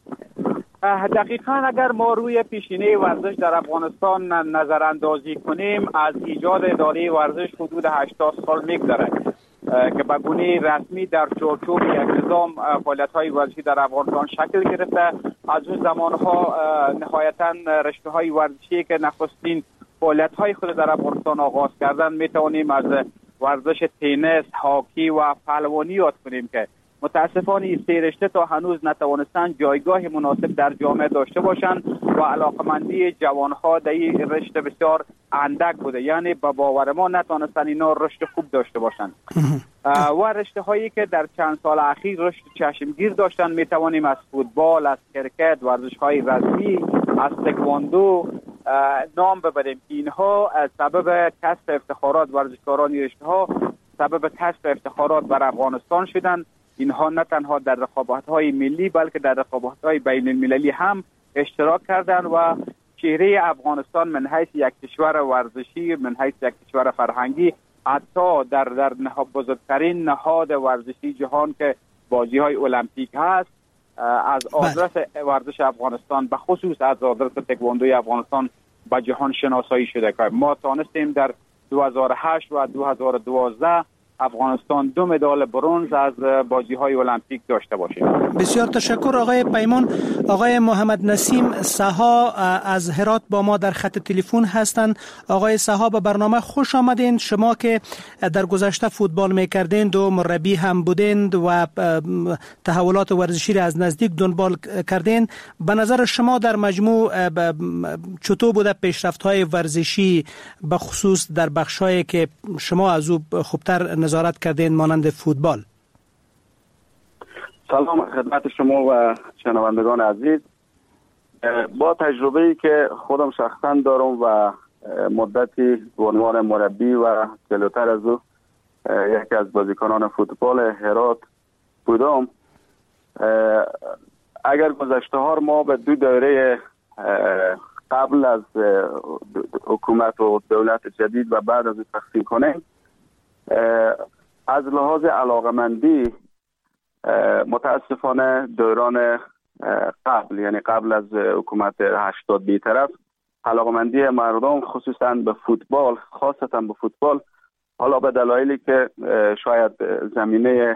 دقیقاً اگر ما روی پیشینه ورزش در افغانستان نظر اندازی کنیم، از ایجاد اداره ورزش حدود 80 سال میگذره که به گونه رسمی در چارچوب یک نظام فعالیت‌های ورزشی در افغانستان شکل گرفته. از اون زمانها نهایتاً رشته‌های ورزشی که نخستین فعالیت های خود در افغانستان آغاز کردن، می توانیم از ورزش تنیس، هاکی و پهلوانی یاد کنیم که متاسفانه این سه رشته تا هنوز نتوانستن جایگاه مناسب در جامعه داشته باشند و علاقمندی جوانها در این رشته بسیار اندک بوده، یعنی به باور ما نتوانستن اینا رشد خوب داشته باشند. و رشته هایی که در چند سال اخیر رشد چشمگیر داشتن می توانیم از فوتبال، از کرکت، ورزش های رزمی، از تکواندو نام ببریم. اینها سبب کسب افتخارات، ورزشکاران رشته ها سبب کسب افتخارات بر افغانستان شدند. اینها نه تنها در رقابت‌های ملی بلکه در رقابت‌های بین المللی هم اشتراک کردند و چهره افغانستان من حیث یک کشور ورزشی، من حیث یک کشور فرهنگی، حتی در بزرگترین نهاد ورزشی جهان که بازی‌های المپیک هست، از آدرس ورزش افغانستان به خصوص از آدرس تکواندوی افغانستان به جهان شناسایی شده که ما تانستیم در 2008 و 2012 افغانستان 2 مدال برنز از بازی‌های المپیک داشته باشه. بسیار تشکر آقای پیمان. آقای محمد نسیم سها از هرات با ما در خط تلفن هستند. آقای سها به برنامه خوش آمدین. شما که در گذشته فوتبال می‌کردین و مربی هم بودین و تحولات ورزشی را از نزدیک دنبال کردین، به نظر شما در مجموع چطور بوده پیشرفت‌های ورزشی به خصوص در بخش‌هایی که شما از او خوبتر نظارت کردین مانند فوتبال؟ سلام خدمت شما و شنوندگان عزیز. با تجربه‌ای که خودم شخصا دارم و مدتی به عنوان مربی و جلوتر از او یکی از بازیکنان فوتبال هرات بودم، اگر گذشته ها ما به 2 دوره قبل از حکومت و دولت جدید و بعد از تقسیم کنیم، از لحاظ علاقمندی متاسفانه دوران قبل، یعنی قبل از حکومت 80 بی‌طرف، علاقمندی مردم خصوصا به فوتبال، خاصتا به فوتبال، حالا به دلایلی که شاید زمینه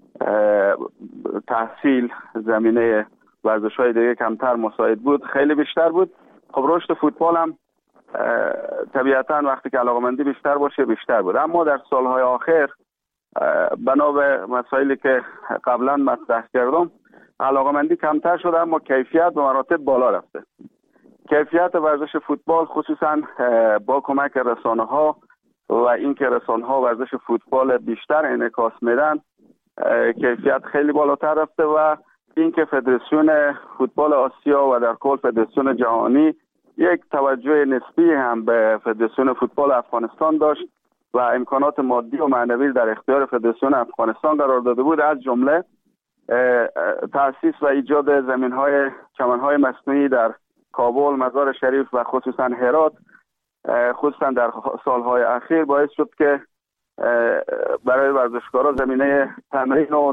تحصیل، زمینه ورزش‌های دیگه کمتر مساعد بود، خیلی بیشتر بود. خب رشد فوتبال هم طبیعتا وقتی که علاقمندی بیشتر باشه بیشتر بود، اما در سالهای آخر بنا به مسائلی که قبلا مطرح کردم علاقمندی کمتر شده، اما کیفیت به مراتب بالا رفته. کیفیت ورزش فوتبال خصوصا با کمک رسانه‌ها و اینکه رسانه‌ها ورزش فوتبال بیشتر انعکاس میدن، کیفیت خیلی بالاتر رفته و اینکه فدراسیون فوتبال آسیا و در کل فدراسیون جهانی یک توجه نسبی هم به فدراسیون فوتبال افغانستان داشت و امکانات مادی و معنوی در اختیار فدراسیون افغانستان قرار داده بود، از جمله تأسیس و ایجاد زمین‌های چمن‌های مصنوعی در کابل، مزار شریف و خصوصا هرات، خصوصا در سالهای اخیر باعث شد که برای ورزشکارا زمینه تمرین و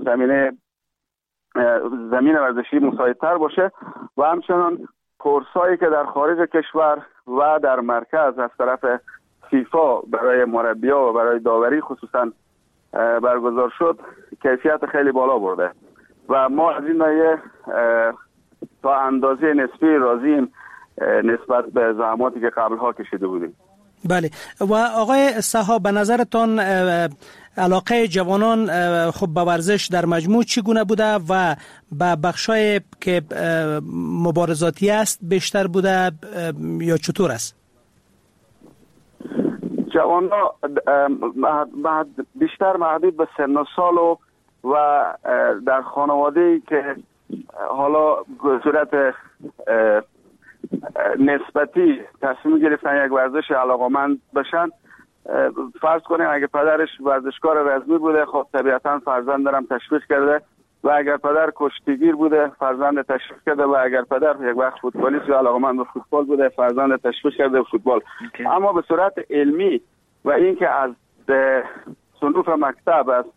زمین ورزشی مساعدتر باشه و همچنان کورسایی که در خارج کشور و در مرکز از طرف فیفا برای مربی‌ها و برای داوری خصوصا برگزار شد، کیفیت خیلی بالا برده و ما از این ناحیه تا اندازه نسبی راضیم نسبت به زحماتی که قبلها کشیده بودیم. بله. و آقای سها، به نظرتان علاقه جوانان خب به ورزش در مجموع چگونه بوده و به بخشای که مبارزاتی است بیشتر بوده یا چطور است؟ جوانان بیشتر محدود به سن و سال و در خانواده‌ای که حالا صورت نسبتی تصمیم گرفتن یک ورزش علاقمند بشن. فرض کنیم اگه پدرش ورزشکار رزمی بوده، خب طبیعتا فرزندم تشویق کرده و اگر پدر کشتیگیر بوده فرزند تشویق کرده و اگر پدر یک وقت فوتبالیست یا علاقمند به فوتبال بوده فرزند تشویق کرده به فوتبال. اما به صورت علمی و اینکه از صنوف مکتب از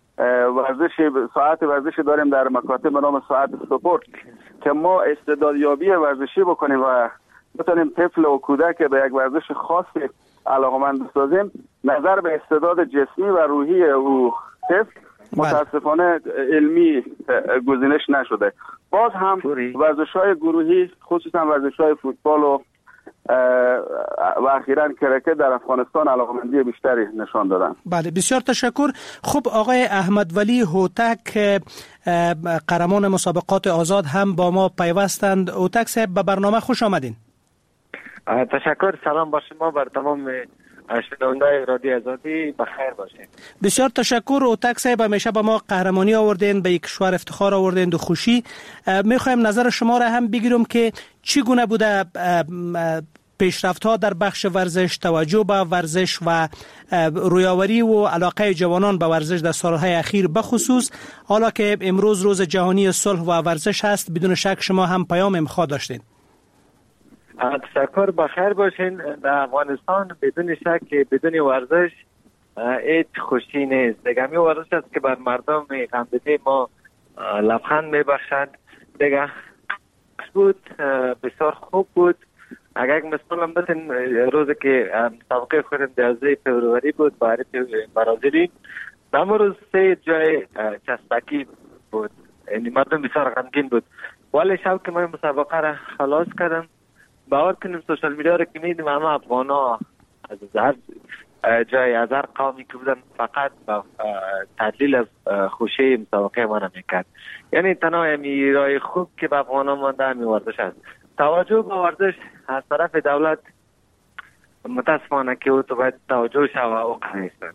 ساعت ورزشی داریم در مکاتب به نام ساعت سپورت که ما استعدادیابی ورزشی بکنیم و بتونیم طفل و کودک به یک ورزش خاصی علاقمند بسازیم، نظر به استعداد جسمی و روحی او طفل متاسفانه علمی گزینش نشده. باز هم ورزش‌های گروهی خصوصا ورزش‌های فوتبال و و اخیراً کرکت در افغانستان علاقمندی بیشتری نشان دادن. بله بسیار تشکر. خب آقای احمد ولی هوتک قهرمان مسابقات آزاد هم با ما پیوستند. هوتک صاحب به برنامه خوش آمدین. تشکر. سلام با شما، بر تمام شنونده‌های رادیو آزادی بخیر باشین. بسیار تشکر. هوتک صاحب همیشه به ما قهرمانی آوردین، به یک کشور افتخار آوردین و خوشی. میخوایم نظر شما را هم بگیرم که چگونه بوده پیشرفت‌ها در بخش ورزش، توجه به ورزش و رویاوری و علاقه جوانان به ورزش در سالهای اخیر، بخصوص حالا که امروز روز جهانی صلح و ورزش است، بدون شک شما هم پیام امخا داشتین. تشکر. بخیر باشین. در افغانستان بدون شک بدون ورزش هیچ خوشی نیست. دیگه می ورزش است که بر مردم غمدیده ما لبخند میبخشد. دیگه بود بسیار خوب بود. اگر یک مثال هم بتین، روزی که مسابقه خودم 12 فوریه بود برای برازیلی، نمو روز 3 جای چسبکی بود، یعنی مردم بسیار غمگین بود. ولی شب که ما مسابقه را خلاص کردم، باور کنیم سوشال میدیا را که میدیم همه افغانا از هر جای از هر قومی که بودن فقط با تدلیل از خوشی مسابقه ما را میکرد. یعنی تنها همی رای خوب که به افغانا مانده همی ورزش است. توجه به ورزش از طرف دولت متاسفانه که او تو باید توجه شوه و قرنیستن.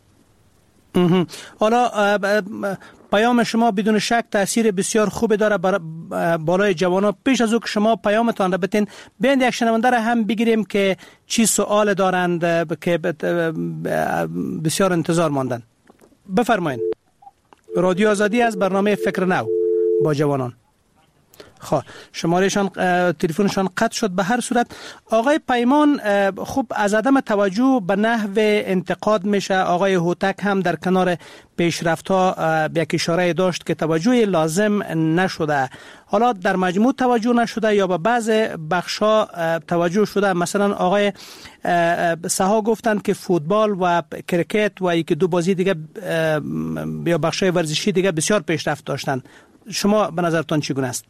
حالا پیام شما بدون شک تاثیر بسیار خوبی داره بالای جوانان. پیش از او که شما پیامتان را بتین، بیاین یک شنونده را هم بگیریم که چی سوال دارند که بسیار انتظار ماندن. بفرمایید. رادیو آزادی از برنامه فکر نو با جوانان. خب شمارهشان تلفنشان قطع شد. به هر صورت آقای پیمان، خوب از عدم توجه به نحو انتقاد میشه. آقای هوتک هم در کنار پیشرفت‌ها یک اشاره داشت که توجه لازم نشده. حالا در مجموع توجه نشده یا به بعض بخش‌ها توجه شده. مثلا آقای سها گفتند که فوتبال و کرکت و یک دو بازی دیگه یا بخش‌های ورزشی دیگه بسیار پیشرفت داشتند. شما به نظرتان چگونه است؟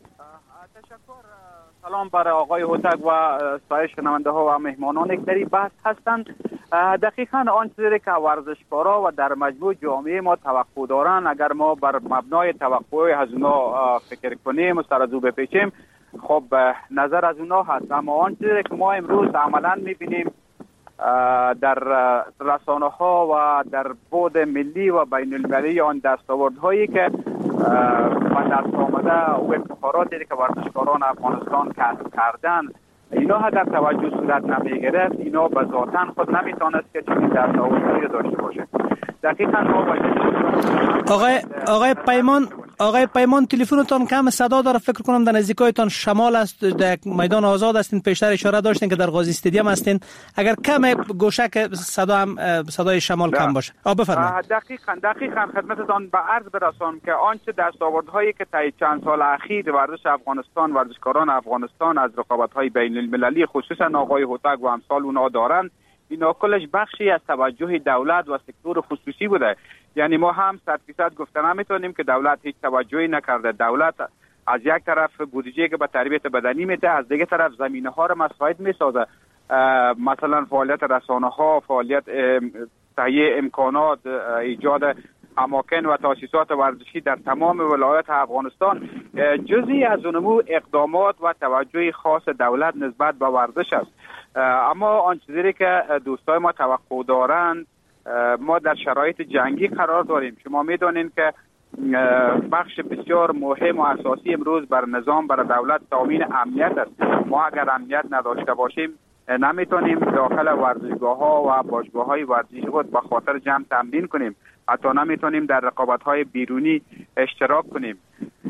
سلام برای آقای هوتک و سایر شنونده ها و مهمانان که در این بحث هستند. دقیقاً آن چیزی که ورزشکارا و در مجموع جامعه ما توقع دارن، اگر ما بر مبنای توقع از اونا فکر کنیم و سر از او بپیچیم، خب نظر از اونا هست. اما آن چیزی که ما امروز عملاً میبینیم در رسانه ها و در بعد ملی و بین المللی آن دستاوردهایی که و دست آمده و افتخاراتی که ورزشکاران افغانستان کسب کردن، اینا ها در توجه صورت نمیگرفت، اینا به ذاتاً خود نمیتونست که چنین دستاوردهایی داشته باشه. دقیقاً ما آقای پیمان تلفنتون کم صدا داره، فکر کنم در نزدیکایتان شمال است، در میدان آزاد هستین. پیشتر اشاره داشتین که در قاضی استادیوم هستین. اگر کم گوشه که صدای شمال کم باشه. بفرمایید. دقیقاً خدمتتان به عرض برسانم که آنچه دستاوردهایی که طی چند سال اخیر ورزش افغانستان، ورزشکاران افغانستان از رقابت‌های بین المللی خصوصا آقای هوتک و امثال اونا دارند، اینا کلش بخشی از توجه دولت و سکتور خصوصی بوده. یعنی ما هم 100% گفته نمیتونیم که دولت هیچ توجهی نکرده. دولت از یک طرف بودجه که به تربیت بدنی میده، از دیگه طرف زمینه ها رو مساعد میسازه، مثلا فعالیت رسانه ها، فعالیت تهیه امکانات، ایجاد اماکن و تاسیسات ورزشی در تمام ولایات افغانستان جزئی از نمو اقدامات و توجه خاص دولت نسبت به ورزش است. اما آن چیزی که دوستای ما توقع دارند، ما در شرایط جنگی قرار داریم. شما میدونین که بخش بسیار مهم و اساسی امروز بر نظام، بر دولت تامین امنیت است. ما اگر امنیت نداشته باشیم نمیتونیم داخل ورزشگاه ها و باشگاه های ورزشی خود به خاطر جمع تمرین کنیم، حتی نمیتونیم در رقابت های بیرونی اشتراک کنیم.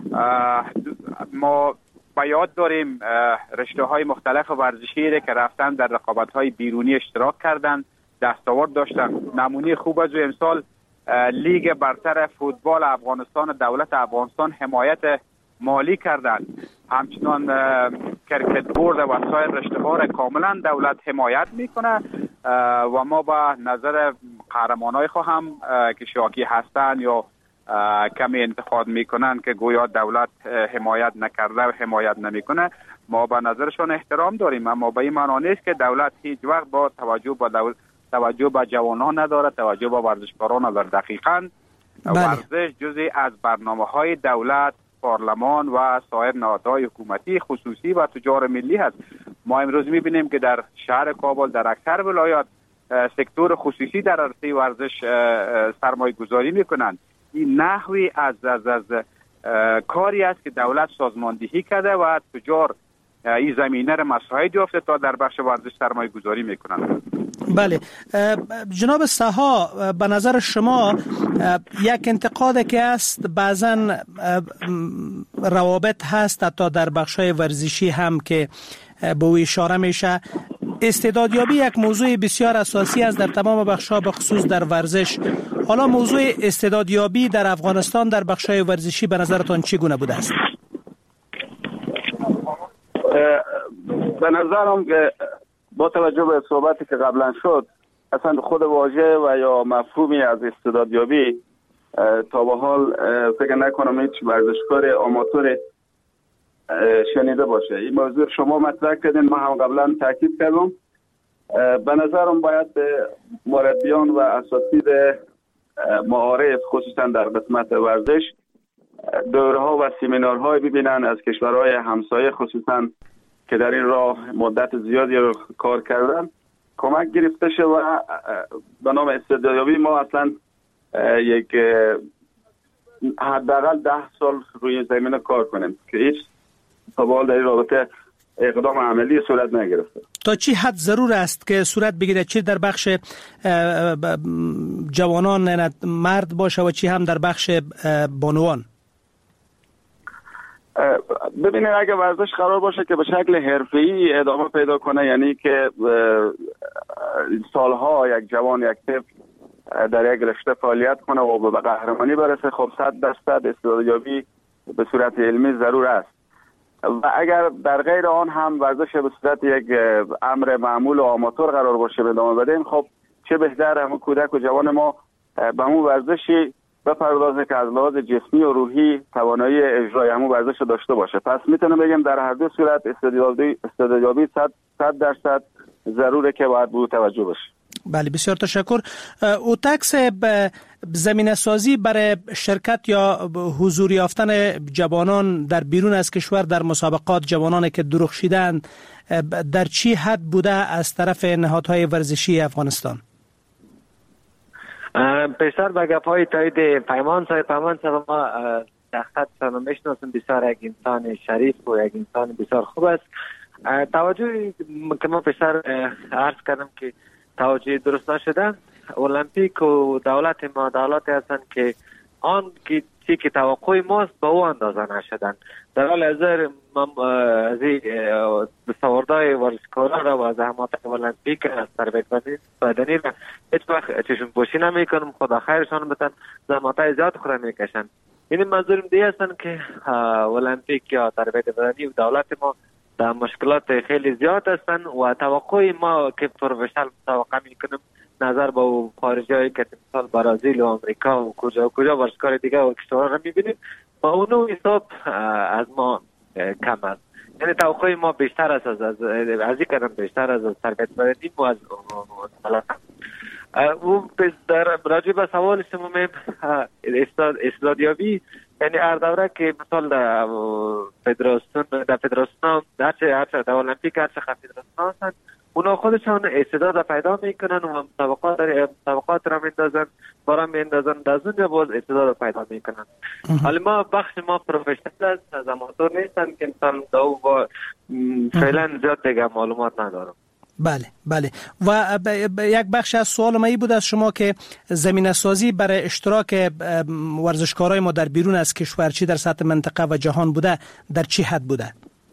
ما باید داریم رشته های مختلف ورزشی که رفتن در رقابت های بیرونی اشتراک کردن، دستاورد داشتن. نمونه خوب از امسال لیگ برتر فوتبال افغانستان، دولت افغانستان حمایت مالی کردن. همچنان کرکت بورد و سایر رشته ها را کاملا دولت حمایت میکنه و ما با نظر قهرمانای خو هم که شاکی هستن یا کمی انتقاد میکنن که گویا دولت حمایت نکرده و حمایت نمیکنه. ما به نظرشان احترام داریم، اما به این معنا نیست که دولت هیچ وقت با توجه به جوانان نداره، توجه به ورزشکاران نداره. دقیقاً ورزش جزئی از برنامه‌های دولت، پارلمان و سایر نهادهای حکومتی خصوصی و تجار ملی هست. ما امروز می‌بینیم که در شهر کابل در اکثر ولایات سکتور خصوصی در عرصه ورزش سرمایه گذاری میکنند. این نحوی از کاری است که دولت سازماندهی کرده و تجار این زمینه را مساعد یافته تا در بخش ورزش سرمایه گذاری میکنند. بله جناب سها، به نظر شما یک انتقاد که است بعضا روابط هست حتی در بخش‌های ورزشی هم که به او اشاره میشه، استعدادیابی یک موضوع بسیار اساسی است در تمام بخش‌ها به خصوص در ورزش. حالا موضوع استعدادیابی در افغانستان در بخش‌های ورزشی به نظرتان چگونه بوده است؟ به نظرم که با توجه به صحبتی که قبلا شد، اصلا خود واژه و یا مفهومی از استعدادیابی تا به حال فکر نکنم هیچ ورزشکار آماتور شنیده باشه. این موضوع شما مطرح کردین، ما هم قبلا تاکید کردم. به نظرم باید مربیان و اساتید معارف خصوصا در قسمت ورزش دوره‌ها و سمینارهای ببینن از کشورهای همسایه، خصوصا که در این راه مدت زیادی رو کار کردن، کمک گرفته شه و به نام استعدادیابی ما اصلا یک حداقل 10 سال روی زمینه کار کنیم که هیچ سوال در این رابطه اقدام عملی صورت نگرفته. تا چی حد ضرور است که صورت بگیره، چی در بخش جوانان مرد باشه و چی هم در بخش بانوان؟ ببینید اگه ورزش قرار باشه که به شکل حرفه‌ای ادامه پیدا کنه، یعنی که سالها یک جوان یک طفل در یک رشته فعالیت کنه و به قهرمانی برسه، خب 100% استعدادیابی به صورت علمی ضرور است. و اگر در غیر آن هم ورزش به صورت یک امر معمول و آماتور قرار باشه به ادامه بدیم، خب چه بهتر همون کودک و جوان ما به همون ورزشی بپردازه که از لحاظ جسمی و روحی توانایی اجرای همون ورزش داشته باشه. پس میتونم بگم در هر دو صورت استعدادیابی 100% ضروره که باید به توجه بشه. بله بسیار تشکر. اوتکس زمینه سازی برای شرکت یا حضور یافتن جوانان در بیرون از کشور در مسابقات، جوانانی که درخشیدند، در چی حد بوده از طرف نهادهای ورزشی افغانستان؟ بیشتر به گپ‌های تایید پیمان صاحب ما در خط شما میشناسیم، بسیار یک انسان شریف و یک انسان بسیار خوب است. توجهی که ما بیشتر عرض کردم که توجه درست نشده، المپیک و دولت ما دولتی هستند که آن چی که توقع ماست به او اندازه نشدن. در حال حاضر از دستاوردهای ورزشکاران را و زحمات المپیک از تربیت بدنی را هیچ وقت چشم پوشی نمیکنم، خدا خیرشان بدن، زحمات زیاد خود میکشن. این منظورم دیگه هستند که المپیک یا تربیت بدنی و دولت ما در مشکلات خیلی زیاد هستند و توقع ما که پروفشنال توقع میکنم نظر با خارجی که مثال برزیل و آمریکا و کجا ورزشکار دیگه و کشورها رو میبینیم، با اونو حساب از ما کم است. یعنی توقع ما بیشتر است از این کردن، بیشتر از تربیت بدنی و از او در راجع به سوال شما استعدادیابی، یعنی هر دوره که مثال در فدراسیون هرچه در المپیک هرچه فدراسیون هستند، اونا خودشان استعداد پیدا میکنن و مسابقات را میندازن، برای میندازن، در اونجا باز استعداد پیدا میکنن. حالا ما بخش ما پروفشنال است، از آماتور نیستن که مثلا دو با فعلا زیاد دیگه معلومات ندارم. بله و یک بخش از سوال ما ای بود از شما که زمینه سازی برای اشتراک ورزشکارای ما در بیرون از کشور، چی در سطح منطقه و جهان بوده، در چی حد بوده؟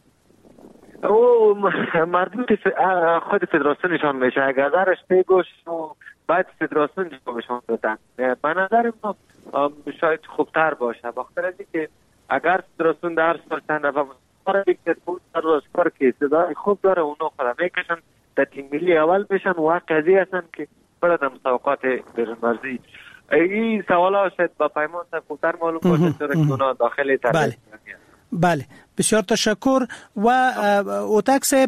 او مربوط خود فدراسیونشان میشه. اگر درش پیگوش و بعد فدراسیون جوابشان بدن، به نظر ما شاید خوبتر باشه، بخاطر از اینکه اگر فدراسیون در سال چند دفعه ورزشکار که استعداد خوب داره اونا خود میکشن در تیم ملی اول بشن و قضیه هستن که برای مسابقات بیرون‌مرزی این سوال ها شاید با پیمان صاحب خوبتر معلوم باشه چرا که اونا داخل تربیت. بله بسیار تشکر. و اوتک صاحب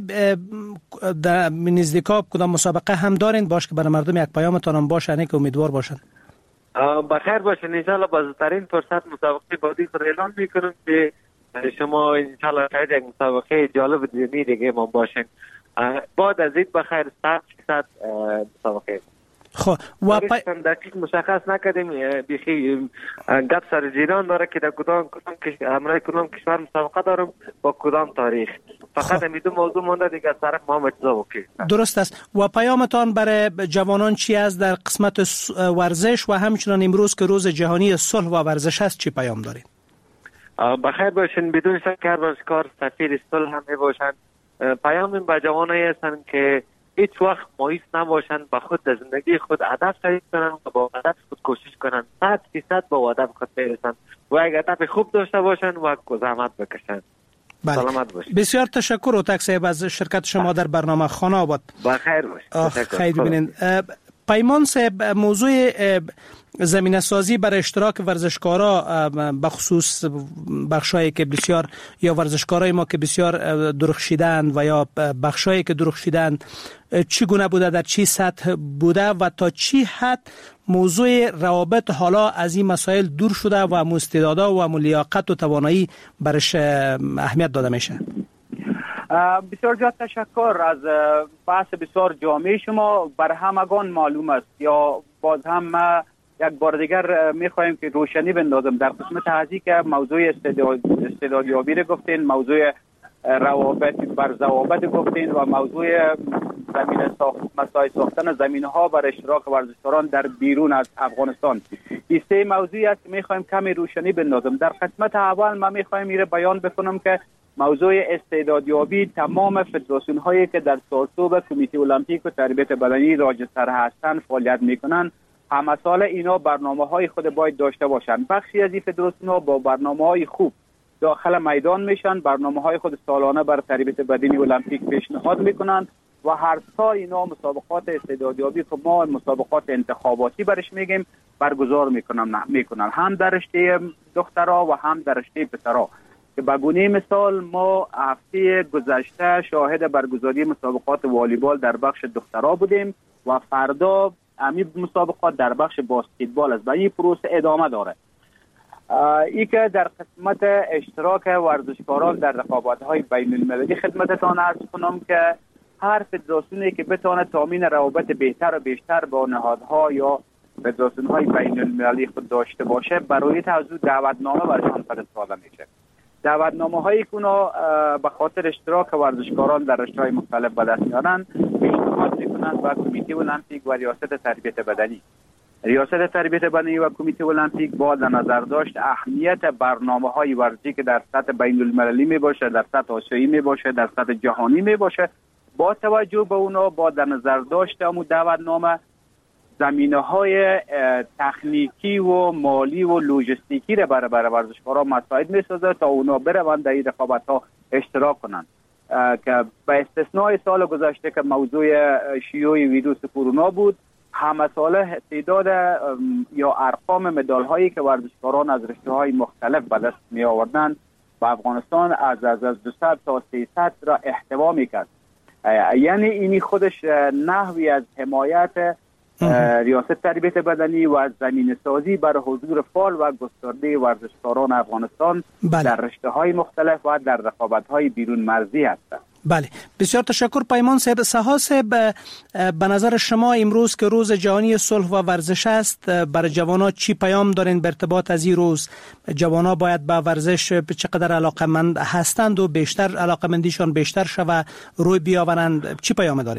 در نزدیکا کدام مسابقه هم دارین باش که برای مردم یک پیامتان هم باشه که امیدوار باشن؟ بخیر باشین انشالله. با زودترین فرصت مسابقه بعدی خود اعلان میکنم که شما انشالله شاید یک مسابقه جالب دیگه ما باشین. بعد از این بخیر 100% مسابقه. خب و دقیق مشخص نکردیم بیخی گپ سر جیران داره که در کدام کشور مسابقه دارم با کدام تاریخ. فقط همین دو موضوع مونده دیگه سرک ما مجزا بکی. درست است. و پیامتان برای جوانان چی است در قسمت ورزش و همچنان امروز که روز جهانی صلح و ورزش است چی پیام دارید؟ بخیر باشین. بدون شک هر ورزشکار سفیر صلح هم میباشند. پیام به جوانایی هستند که هیچ وقت مایوس نباشن، با خود در زندگی خود هدف تعیین کنن و با هدف خود کوشش کنن 100% با هدف خود برسن و اگر هدف خوب داشته باشن و زحمت بکشن. سلامت باشید. بسیار تشکر اوتک صاحب از شرکت شما در برنامه خانه آباد. بخیر باشید. خیلی ببینید پیمان صاحب، موضوع زمینه سازی برای اشتراک ورزشکارا بخصوص بخشایی که بسیار یا ورزشکارای ما که بسیار درخشیدند و یا بخشایی که درخشیدند چگونه بوده، در چی سطح بوده و تا چی حد موضوع روابط حالا از این مسائل دور شده و مستعدادا و لیاقت و توانایی برش اهمیت داده میشه؟ بسیار زیاد تشکر از بحث بسیار جامع شما. بر همگان معلوم است یا باز هم ما یک بار دیگر میخوایم که روشنی بندازم در قسمت هزی که موضوع استعدادیابی رو گفتین، موضوع روابط بر ضوابط گفتین و موضوع مسائل ساختن زمینه ها بر اشتراک ورزشکاران در بیرون از افغانستان. این سه موضوعی است که میخوایم کمی روشنی بندازم. در قسمت اول ما میخوایم میره بیان بکنم که موضوع استعدادیابی تمام فدراسیون هایی که در سرسوب کمیته المپیک و تربیت بدنی راجستر هستند فعالیت میکنن، همه سال اینا برنامه های خود باید داشته باشند. بخشی از این فدراسیون ها با برنامه های خوب داخل میدان میشن، برنامه های خود سالانه بر تربیت بدنی المپیک پیشنهاد میکنن و هر سال اینا مسابقات استعدادیابی که ما مسابقات انتخاباتی برش میگیم برگزار میکنن هم در رشته دخترها و هم در رشته پسرها. که به گونه مثال ما هفته گذشته شاهد برگزاری مسابقات والیبال در بخش دخترها بودیم و فردا همین مسابقات در بخش باسکتبال است و این پروسه ادامه داره. ای که در قسمت اشتراک ورزشکاران در رقابت‌های بین‌المللی خدمتتان عرض کنم که هر فدراسیونی که بتونه تامین روابط بهتر و بیشتر با نهادها یا فدراسیون‌های بین‌المللی خود داشته باشه، برای توضیح دعوتنامه برشان فرستاده میشه. دعوتنامه هایی که اونا به خاطر اشتراک ورزشکاران در رشته‌های مختلف به دست میارن پیشنهاد میکنن و کمیته المپیک و ریاست تربیت بدنی. ریاست تربیت بدنی و کمیته المپیک با در نظر داشت اهمیت برنامه‌های ورزشی که در سطح بین‌المللی می باشه، در سطح آسیایی می باشه، در سطح جهانی می باشه، با توجه به اونا با در نظر داشت امو دعوتنامه زمینه‌های تکنیکی و مالی و لوجستیکی را برای ورزشکاران مساعد می‌سازه تا اونا بروند در این رقابت‌ها اشتراک کنند. که به استثنای سال گذشته که موضوع شیوع ویروس کرونا بود، همه ساله تعداد یا ارقام مدال هایی که ورزشکاران از رشته‌های مختلف به دست می آوردند و افغانستان از 200 تا 300 را احتوا می‌کرد. یعنی اینی خودش نحوی از حمایت ریاست تربیت بدنی و زمین سازی برای حضور فعال و گسترده ورزشکاران افغانستان در رشته‌های مختلف و در رقابت‌های بیرون مرزی هستند. بله، بسیار تشکر پیمان صاحب. سها صاحب، به نظر شما امروز که روز جهانی صلح و ورزش است، برای جوانان چی پیام دارین به ارتباط از این روز؟ جوانان باید به ورزش چقدر علاقمند هستند و بیشتر علاقمندیشان بیشتر شوه روی بیاورند؟ چی پیام دارین؟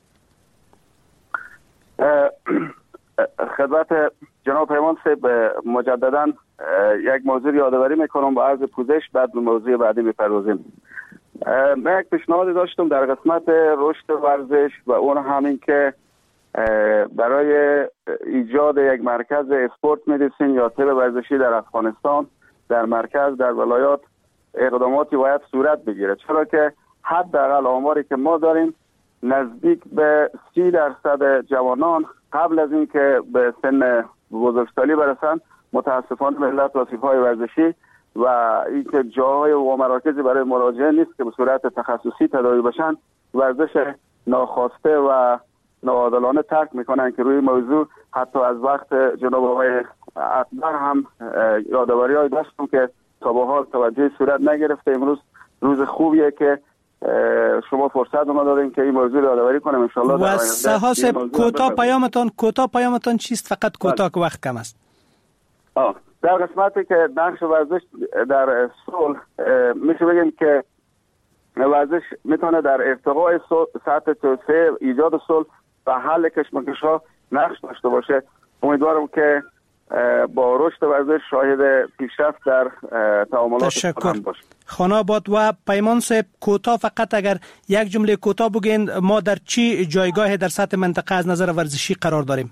خدمت جناب پیمان صاحب مجددا یک موضوع یادآوری میکنم با عرض پوزش، بعد به موضوع بعدی بپردازیم. من یک پیشنهادی داشتم در قسمت رشد ورزش و اون همین که برای ایجاد یک مرکز اسپورت مدیسین یا طب ورزشی در افغانستان در مرکز در ولایات اقداماتی باید صورت بگیره، چرا که حداقل آماری که ما داریم نزدیک به 30% جوانان قبل از اینکه به سن بزرگسالی برسند، متاسفانه ملت وظیفه‌های ورزشی و اینکه جاهای و مراکزی برای مراجعه نیست که به صورت تخصصی تداوی بشن، ورزش ناخواسته و ناعادلانه ترک میکنن که روی موضوع حتی از وقت جناب آقای اکبر هم یادآوری‌های داشتم که تا به حال توجه صورت نگرفته. امروز روز خوبیه که شما فرصت ما دادین که این موضوع رو یادآوری کنم ان شاء الله. و سها صاحب کوتاه پیامتون چیست؟ فقط کوتاه که وقت کم است. در قسمتی که نقش ورزش در صلح میشه بگیم که ورزش میتونه در ارتقاء سطح توسعه، ایجاد صلح و حل کشمکش‌ها نقش داشته باشه. امیدوارم که با رشد ورزش شاهد پیشرفت در تعاملات خودم باشه. خاناباد و پیمان صاحب کوتاه فقط اگر یک جمله کوتاه بگین ما در چی جایگاه در سطح منطقه از نظر ورزشی قرار داریم؟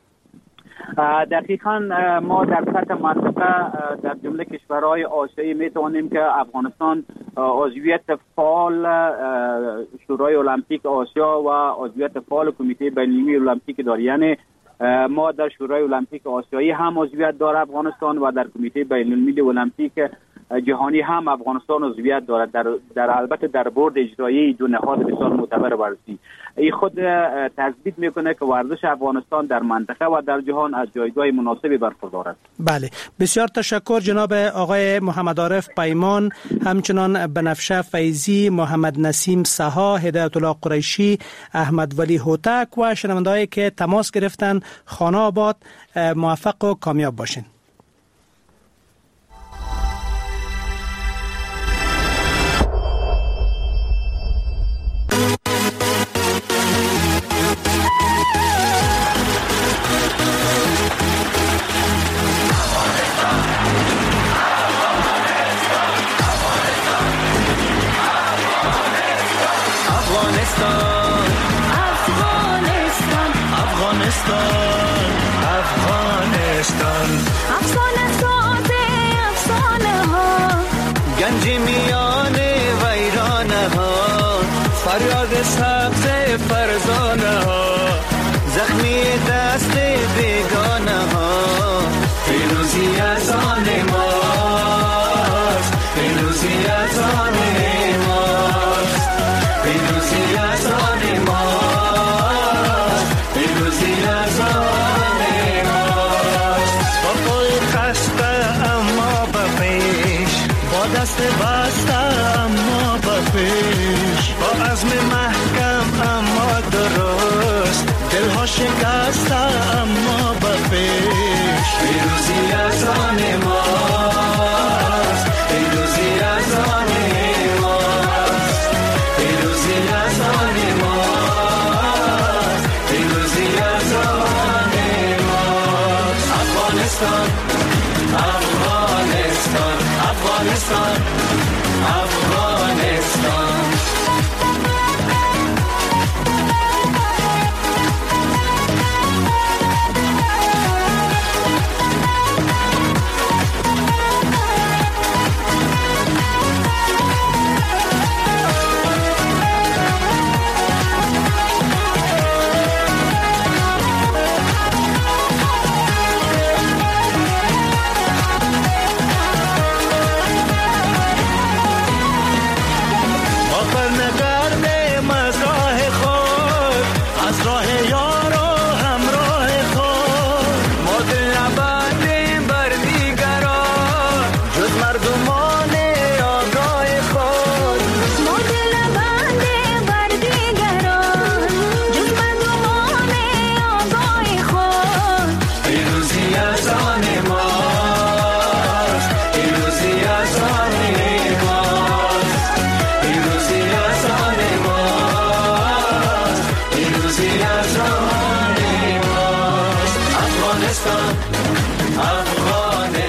دقیقاً ما در سطح منطقه در جمله کشورهای آسیایی میتوانیم که افغانستان عضویت فعال شورای المپیک آسیا و عضویت فعال کمیته بین‌المللی المپیک داریم. یعنی ما در شورای المپیک آسیایی هم عضویت داره افغانستان و در کمیته بین‌المللی المپیک جهانی هم افغانستان عضویت دارد در البته در بورد اجرایی دو نهاد بسیار معتبر ورزشی. این خود تثبیت میکنه که ورزش افغانستان در منطقه و در جهان از جایگاه مناسبی برخوردار است. بله، بسیار تشکر جناب آقای محمد عارف پیمان، همچنان بنفشه فیضی، محمد نسیم سها، هدایت الله قریشی، احمد ولی هوتک و شنوندهایی که تماس گرفتن. خاناباد موفق و کامیاب باشین. گنج میان ویرانه ها، فریاد سبز فرزانه ها، زخمی دست بیگانه ها. پیروزی از آن ماست، پیروزی از آن ماست، پیروزی از آن ماست، پیروزی از آن ماست. با پای خسته اما به پیش، با دست بسته اما به پیش، با عزم محکم اما درست، دلها شکسته اما به پیش. پیروزی از آن ماست، پیروزی از آن ماست، پیروزی از آن ماست، پیروزی از آن ماست. افغانستان، افغانستان، افغانستان، افغانستان.